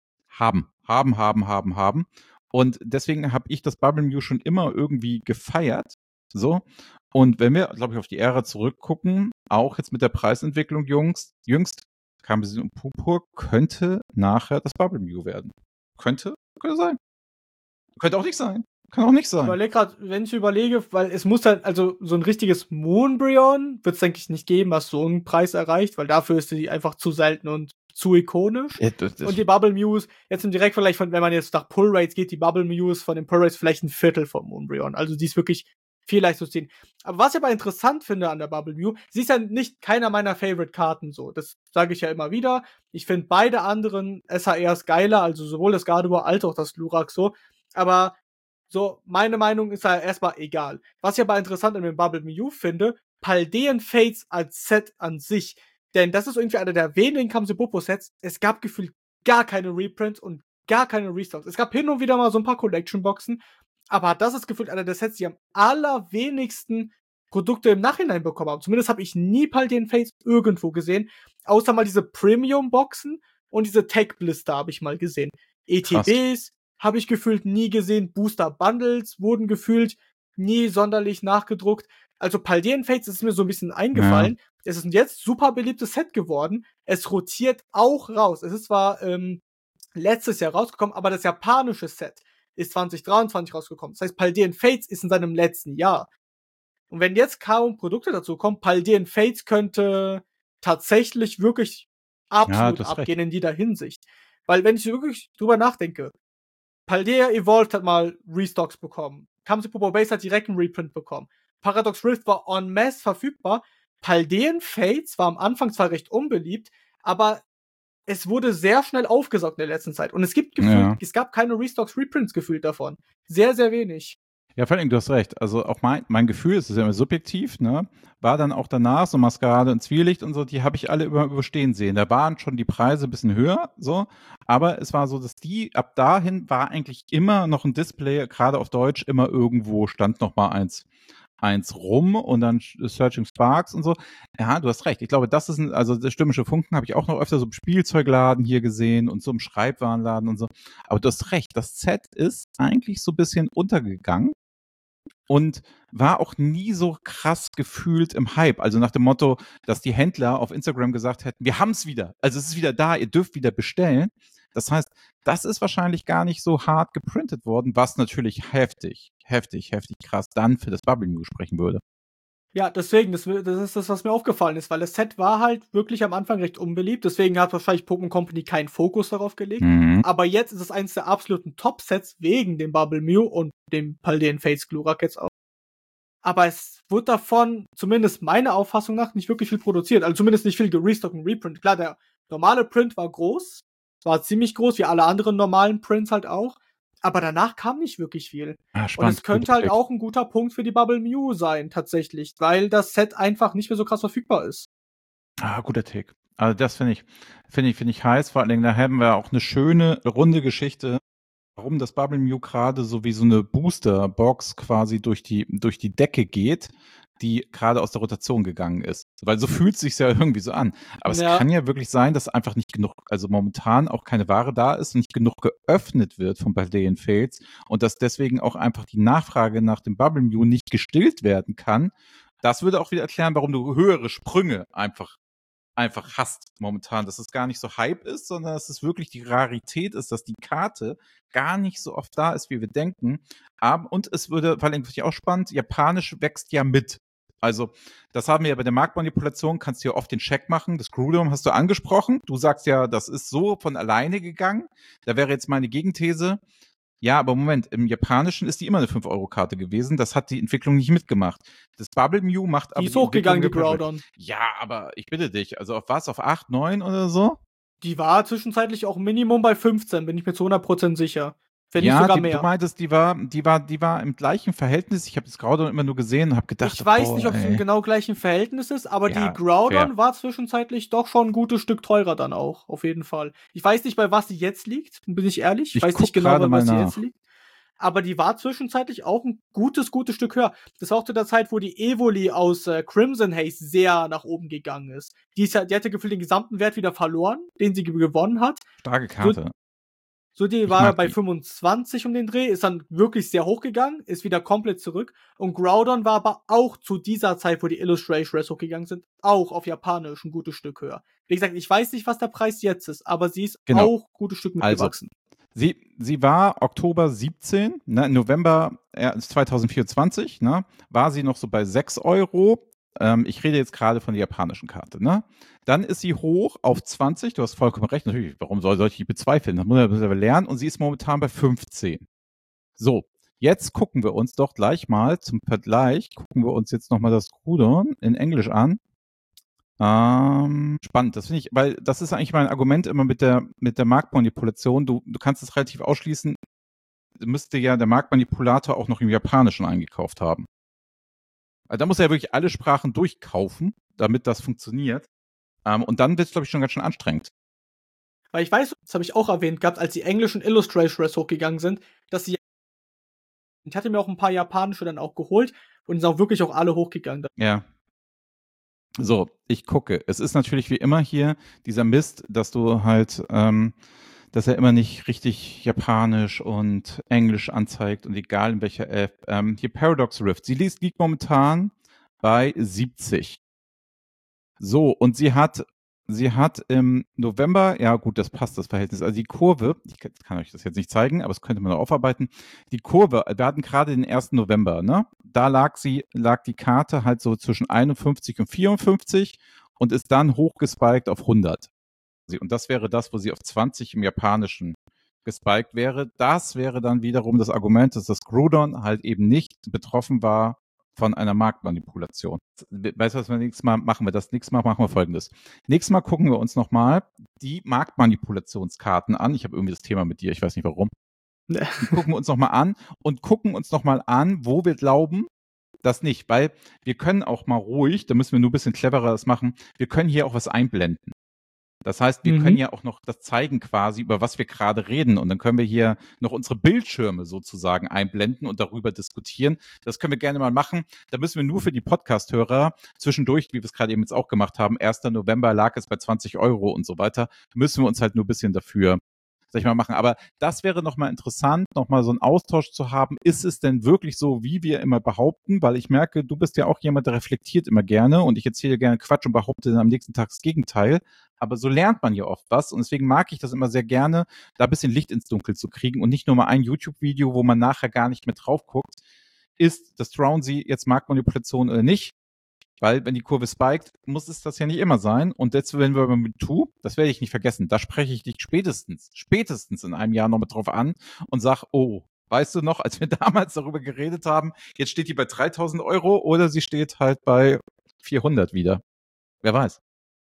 Haben. Und deswegen habe ich das Bubble Mew schon immer irgendwie gefeiert. So. Und wenn wir, glaube ich, auf die Ära zurückgucken, auch jetzt mit der Preisentwicklung, jüngst kam es um Purpur, könnte nachher das Bubble Mew werden. Könnte sein. Könnte auch nicht sein. Kann auch nicht Ich sein. überlege gerade, wenn ich überlege, weil es muss halt, also so ein richtiges Moonbryon wird es, denke ich, nicht geben, was so einen Preis erreicht, weil dafür ist die einfach zu selten und zu ikonisch. Ja, Und die Bubble Mews, jetzt im Direktvergleich von, wenn man jetzt nach Pull Rates geht, die Bubble Mews von den Pull Rates vielleicht ein Viertel vom Moonbryon. Also die ist wirklich viel leicht zu ziehen. Aber was ich aber interessant finde an der Bubble Mew, sie ist ja nicht keiner meiner Favorite-Karten so. Das sage ich ja immer wieder. Ich finde beide anderen SHRs geiler, also sowohl das Gardevoir als auch das Glurak so. Aber so, meine Meinung ist halt erstmal egal. Was ich aber interessant an dem Bubble Mew finde, Paldean Fates als Set an sich. Denn das ist irgendwie einer der wenigen Kamsubopo-Sets. Es gab gefühlt gar keine Reprints und gar keine Restocks. Es gab hin und wieder mal so ein paar Collection-Boxen. Aber das ist gefühlt einer der Sets, die am allerwenigsten Produkte im Nachhinein bekommen haben. Zumindest habe ich nie Paldean Fates irgendwo gesehen. Außer mal diese Premium-Boxen und diese Tech-Blister habe ich mal gesehen. ETBs habe ich gefühlt nie gesehen. Booster Bundles wurden gefühlt nie sonderlich nachgedruckt. Also Paldean Fates ist mir so ein bisschen eingefallen. Ja. Es ist ein jetzt super beliebtes Set geworden. Es rotiert auch raus. Es ist zwar letztes Jahr rausgekommen, aber das japanische Set ist 2023 rausgekommen. Das heißt, Paldean Fates ist in seinem letzten Jahr. Und wenn jetzt kaum Produkte dazu kommen, Paldean Fates könnte tatsächlich wirklich absolut abgehen in jeder Hinsicht. Weil wenn ich wirklich drüber nachdenke, Paldea Evolved hat mal Restocks bekommen. Kamsupopo Base hat direkt einen Reprint bekommen. Paradox Rift war en masse verfügbar. Paldean Fates war am Anfang zwar recht unbeliebt, aber es wurde sehr schnell aufgesaugt in der letzten Zeit. Und es gibt gefühlt, es gab keine Restocks, Reprints gefühlt davon. Sehr, sehr wenig. Ja, vor allem, du hast recht. Also auch mein Gefühl, es ist ja immer subjektiv, ne, war dann auch danach so Maskerade und Zwielicht und so, die habe ich alle überstehen sehen. Da waren schon die Preise ein bisschen höher, so, aber es war so, dass ab dahin war eigentlich immer noch ein Display, gerade auf Deutsch, immer irgendwo stand noch mal eins rum und dann Searching Sparks und so. Ja, du hast recht. Ich glaube, das ist also der stürmische Funken habe ich auch noch öfter so im Spielzeugladen hier gesehen und so im Schreibwarenladen und so. Aber du hast recht, das Set ist eigentlich so ein bisschen untergegangen. und war auch nie so krass gefühlt im Hype. Also nach dem Motto, dass die Händler auf Instagram gesagt hätten, wir haben es wieder. Also es ist wieder da, ihr dürft wieder bestellen. Das heißt, das ist wahrscheinlich gar nicht so hart geprintet worden, was natürlich heftig krass dann für das Bubble News sprechen würde. Ja, deswegen, das ist das, was mir aufgefallen ist, weil das Set war halt wirklich am Anfang recht unbeliebt, deswegen hat wahrscheinlich Pokémon Company keinen Fokus darauf gelegt. Aber jetzt ist es eines der absoluten Top-Sets wegen dem Bubble Mew und dem Paldean Fates Glurak jetzt auch. Aber es wurde davon, zumindest meiner Auffassung nach, nicht wirklich viel produziert. Also zumindest nicht viel gerestockt und reprint. Klar, der normale Print war groß, war ziemlich groß, wie alle anderen normalen Prints halt auch. Aber danach kam nicht wirklich viel. Und es könnte halt auch ein guter Punkt für die Bubble Mew sein, tatsächlich, weil das Set einfach nicht mehr so krass verfügbar ist. Guter Take. Also das finde ich heiß. Vor allen Dingen, da haben wir auch eine schöne, runde Geschichte, warum das Bubble Mew gerade so wie so eine Booster-Box quasi durch die Decke geht, die gerade aus der Rotation gegangen ist. Weil so fühlt es sich ja irgendwie so an. Aber es kann ja wirklich sein, dass einfach nicht genug, also momentan auch keine Ware da ist und nicht genug geöffnet wird von Paldean Fates und dass deswegen auch einfach die Nachfrage nach dem Bubble Mew nicht gestillt werden kann. Das würde auch wieder erklären, warum du höhere Sprünge einfach hast momentan, dass es gar nicht so Hype ist, sondern dass es wirklich die Rarität ist, dass die Karte gar nicht so oft da ist, wie wir denken. Und es würde, vor allem finde ich auch spannend, Japanisch wächst ja mit. Also, das haben wir ja bei der Marktmanipulation, kannst du ja oft den Check machen. Das Groudon hast du angesprochen. Du sagst ja, das ist so von alleine gegangen. Da wäre jetzt meine Gegenthese. Ja, aber Moment, im Japanischen ist die immer eine 5-Euro-Karte gewesen. Das hat die Entwicklung nicht mitgemacht. Das Bubble Mew macht aber die ist hochgegangen, die Groudon. Ja, aber ich bitte dich, also auf was? Auf 8, 9 oder so? Die war zwischenzeitlich auch Minimum bei 15, bin ich mir zu 100% sicher. Wenn ja, nicht sogar mehr. Du meintest, die war im gleichen Verhältnis. Ich habe das Groudon immer nur gesehen und habe gedacht, ich weiß nicht, ob es im genau gleichen Verhältnis ist, aber Ja, die Groudon fair. war zwischenzeitlich doch schon ein gutes Stück teurer dann auch, auf jeden Fall. Ich weiß nicht, bei was sie jetzt liegt, bin ich ehrlich. Ich weiß nicht genau, bei was sie jetzt liegt. Aber die war zwischenzeitlich auch ein gutes Stück höher. Das war auch zu der Zeit, wo die Evoli aus Crimson Haze sehr nach oben gegangen ist. Die hatte gefühlt den gesamten Wert wieder verloren, den sie gewonnen hat. Starke Karte. So, die war bei 25 um den Dreh, ist dann wirklich sehr hoch gegangen, ist wieder komplett zurück. Und Groudon war aber auch zu dieser Zeit, wo die Illustration Rares hochgegangen sind, auch auf Japanisch ein gutes Stück höher. Wie gesagt, ich weiß nicht, was der Preis jetzt ist, aber sie ist auch ein gutes Stück mitgewachsen. Also, sie war Oktober 17, ne, November 2024, ne, war sie noch so bei 6 Euro. Ich rede jetzt gerade von der japanischen Karte, ne? Dann ist sie hoch auf 20, du hast vollkommen recht, natürlich, warum sollte ich die bezweifeln? Das muss man aber lernen und sie ist momentan bei 15. So, jetzt gucken wir uns doch gleich mal zum Vergleich, gucken wir uns jetzt nochmal das Groudon in Englisch an. Spannend, das finde ich, weil das ist eigentlich mein Argument immer mit der Marktmanipulation. Du kannst es relativ ausschließen, müsste ja der Marktmanipulator auch noch im Japanischen eingekauft haben. Also da muss er ja wirklich alle Sprachen durchkaufen, damit das funktioniert. Und dann wird es, glaube ich, schon ganz schön anstrengend. Weil ich weiß, das habe ich auch erwähnt gehabt, als die englischen Illustration Rares hochgegangen sind, dass sie. Ich hatte mir auch ein paar japanische dann auch geholt und die sind auch wirklich auch alle hochgegangen. Ja. So, ich gucke. Es ist natürlich wie immer hier dieser Mist, dass du halt, dass er immer nicht richtig Japanisch und Englisch anzeigt und egal in welcher App. Hier Paradox Rift. Sie liegt momentan bei 70. So, und sie hat im November, ja gut, das passt, das Verhältnis. Also die Kurve, ich kann euch das jetzt nicht zeigen, aber das könnte man noch aufarbeiten. Die Kurve, wir hatten gerade den 1. November, ne? Da lag die Karte halt so zwischen 51 und 54 und ist dann hochgespiked auf 100. Und das wäre das, wo sie auf 20 im Japanischen gespiked wäre. Das wäre dann wiederum das Argument, dass das Groudon halt eben nicht betroffen war von einer Marktmanipulation. Weißt du, was wir nächstes Mal machen? Nächstes Mal machen wir Folgendes. Nächstes Mal gucken wir uns nochmal die Marktmanipulationskarten an. Ich habe irgendwie das Thema mit dir, ich weiß nicht warum. Die gucken wir uns nochmal an und gucken uns nochmal an, wo wir glauben, das nicht. Weil wir können auch mal ruhig, da müssen wir nur ein bisschen cleverer das machen, wir können hier auch was einblenden. Das heißt, wir können ja auch noch das zeigen quasi, über was wir gerade reden. Und dann können wir hier noch unsere Bildschirme sozusagen einblenden und darüber diskutieren. Das können wir gerne mal machen. Da müssen wir nur für die Podcast-Hörer zwischendurch, wie wir es gerade eben jetzt auch gemacht haben, 1. November lag es bei 20 Euro und so weiter, müssen wir uns halt nur ein bisschen dafür sag ich mal, machen. Aber das wäre nochmal interessant, nochmal so einen Austausch zu haben. Ist es denn wirklich so, wie wir immer behaupten? Weil ich merke, du bist ja auch jemand, der reflektiert immer gerne und ich erzähle gerne Quatsch und behaupte dann am nächsten Tag das Gegenteil. Aber so lernt man ja oft was und deswegen mag ich das immer sehr gerne, da ein bisschen Licht ins Dunkel zu kriegen und nicht nur mal ein YouTube-Video, wo man nachher gar nicht mehr drauf guckt. Ist das Drowsy jetzt Marktmanipulation oder nicht? Weil, wenn die Kurve spiked, muss es das ja nicht immer sein. Und jetzt, wenn wir mit Tu, das werde ich nicht vergessen, da spreche ich dich spätestens in einem Jahr noch mit drauf an und sag, oh, weißt du noch, als wir damals darüber geredet haben, jetzt steht die bei 3.000 Euro oder sie steht halt bei 400 wieder. Wer weiß.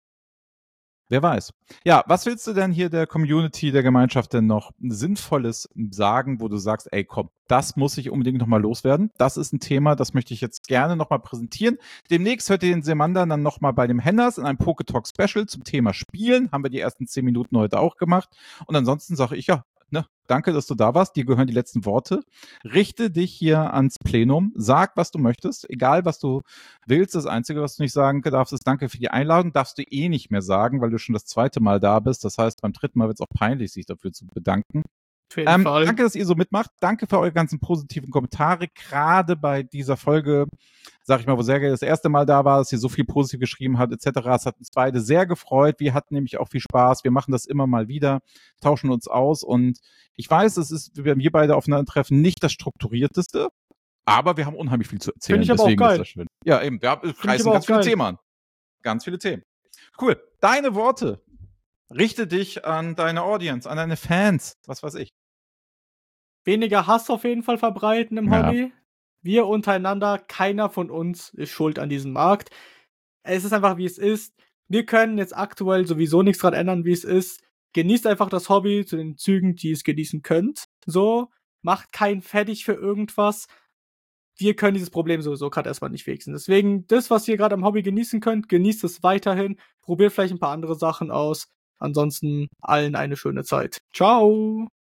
Wer weiß. Ja, was willst du denn hier der Community, der Gemeinschaft denn noch Sinnvolles sagen, wo du sagst, ey, komm, das muss ich unbedingt nochmal loswerden. Das ist ein Thema, das möchte ich jetzt gerne nochmal präsentieren. Demnächst hört ihr den Semander dann nochmal bei dem Henners in einem Poketalk Special zum Thema Spielen. Haben wir die ersten 10 Minuten heute auch gemacht. Und ansonsten sage ich, ja, ne, danke, dass du da warst. Dir gehören die letzten Worte. Richte dich hier ans Plenum. Sag, was du möchtest. Egal, was du willst. Das Einzige, was du nicht sagen darfst, ist danke für die Einladung. Darfst du eh nicht mehr sagen, weil du schon das zweite Mal da bist. Das heißt, beim dritten Mal wird es auch peinlich, sich dafür zu bedanken. Auf jeden Fall. Danke, dass ihr so mitmacht. Danke für eure ganzen positiven Kommentare. Gerade bei dieser Folge, sag ich mal, wo Sergej das erste Mal da war, dass ihr so viel positiv geschrieben habt, etc. Es hat uns beide sehr gefreut. Wir hatten nämlich auch viel Spaß. Wir machen das immer mal wieder, tauschen uns aus. Und ich weiß, es ist, wenn wir beide aufeinandertreffen, nicht das strukturierteste. Aber wir haben unheimlich viel zu erzählen. Finde ich aber Deswegen auch geil. ist das schön. Ja, eben. Wir reißen ganz viele Themen an. Ganz viele Themen. Cool. Deine Worte. Richte dich an deine Audience, an deine Fans. Was weiß ich. Weniger Hass auf jeden Fall verbreiten im Ja. Hobby. Wir untereinander, keiner von uns ist schuld an diesem Markt. Es ist einfach, wie es ist. Wir können jetzt aktuell sowieso nichts dran ändern, wie es ist. Genießt einfach das Hobby zu den Zügen, die ihr es genießen könnt. So, macht keinen fertig für irgendwas. Wir können dieses Problem sowieso gerade erstmal nicht fixen. Deswegen, das, was ihr gerade am Hobby genießen könnt, genießt es weiterhin. Probiert vielleicht ein paar andere Sachen aus. Ansonsten allen eine schöne Zeit. Ciao!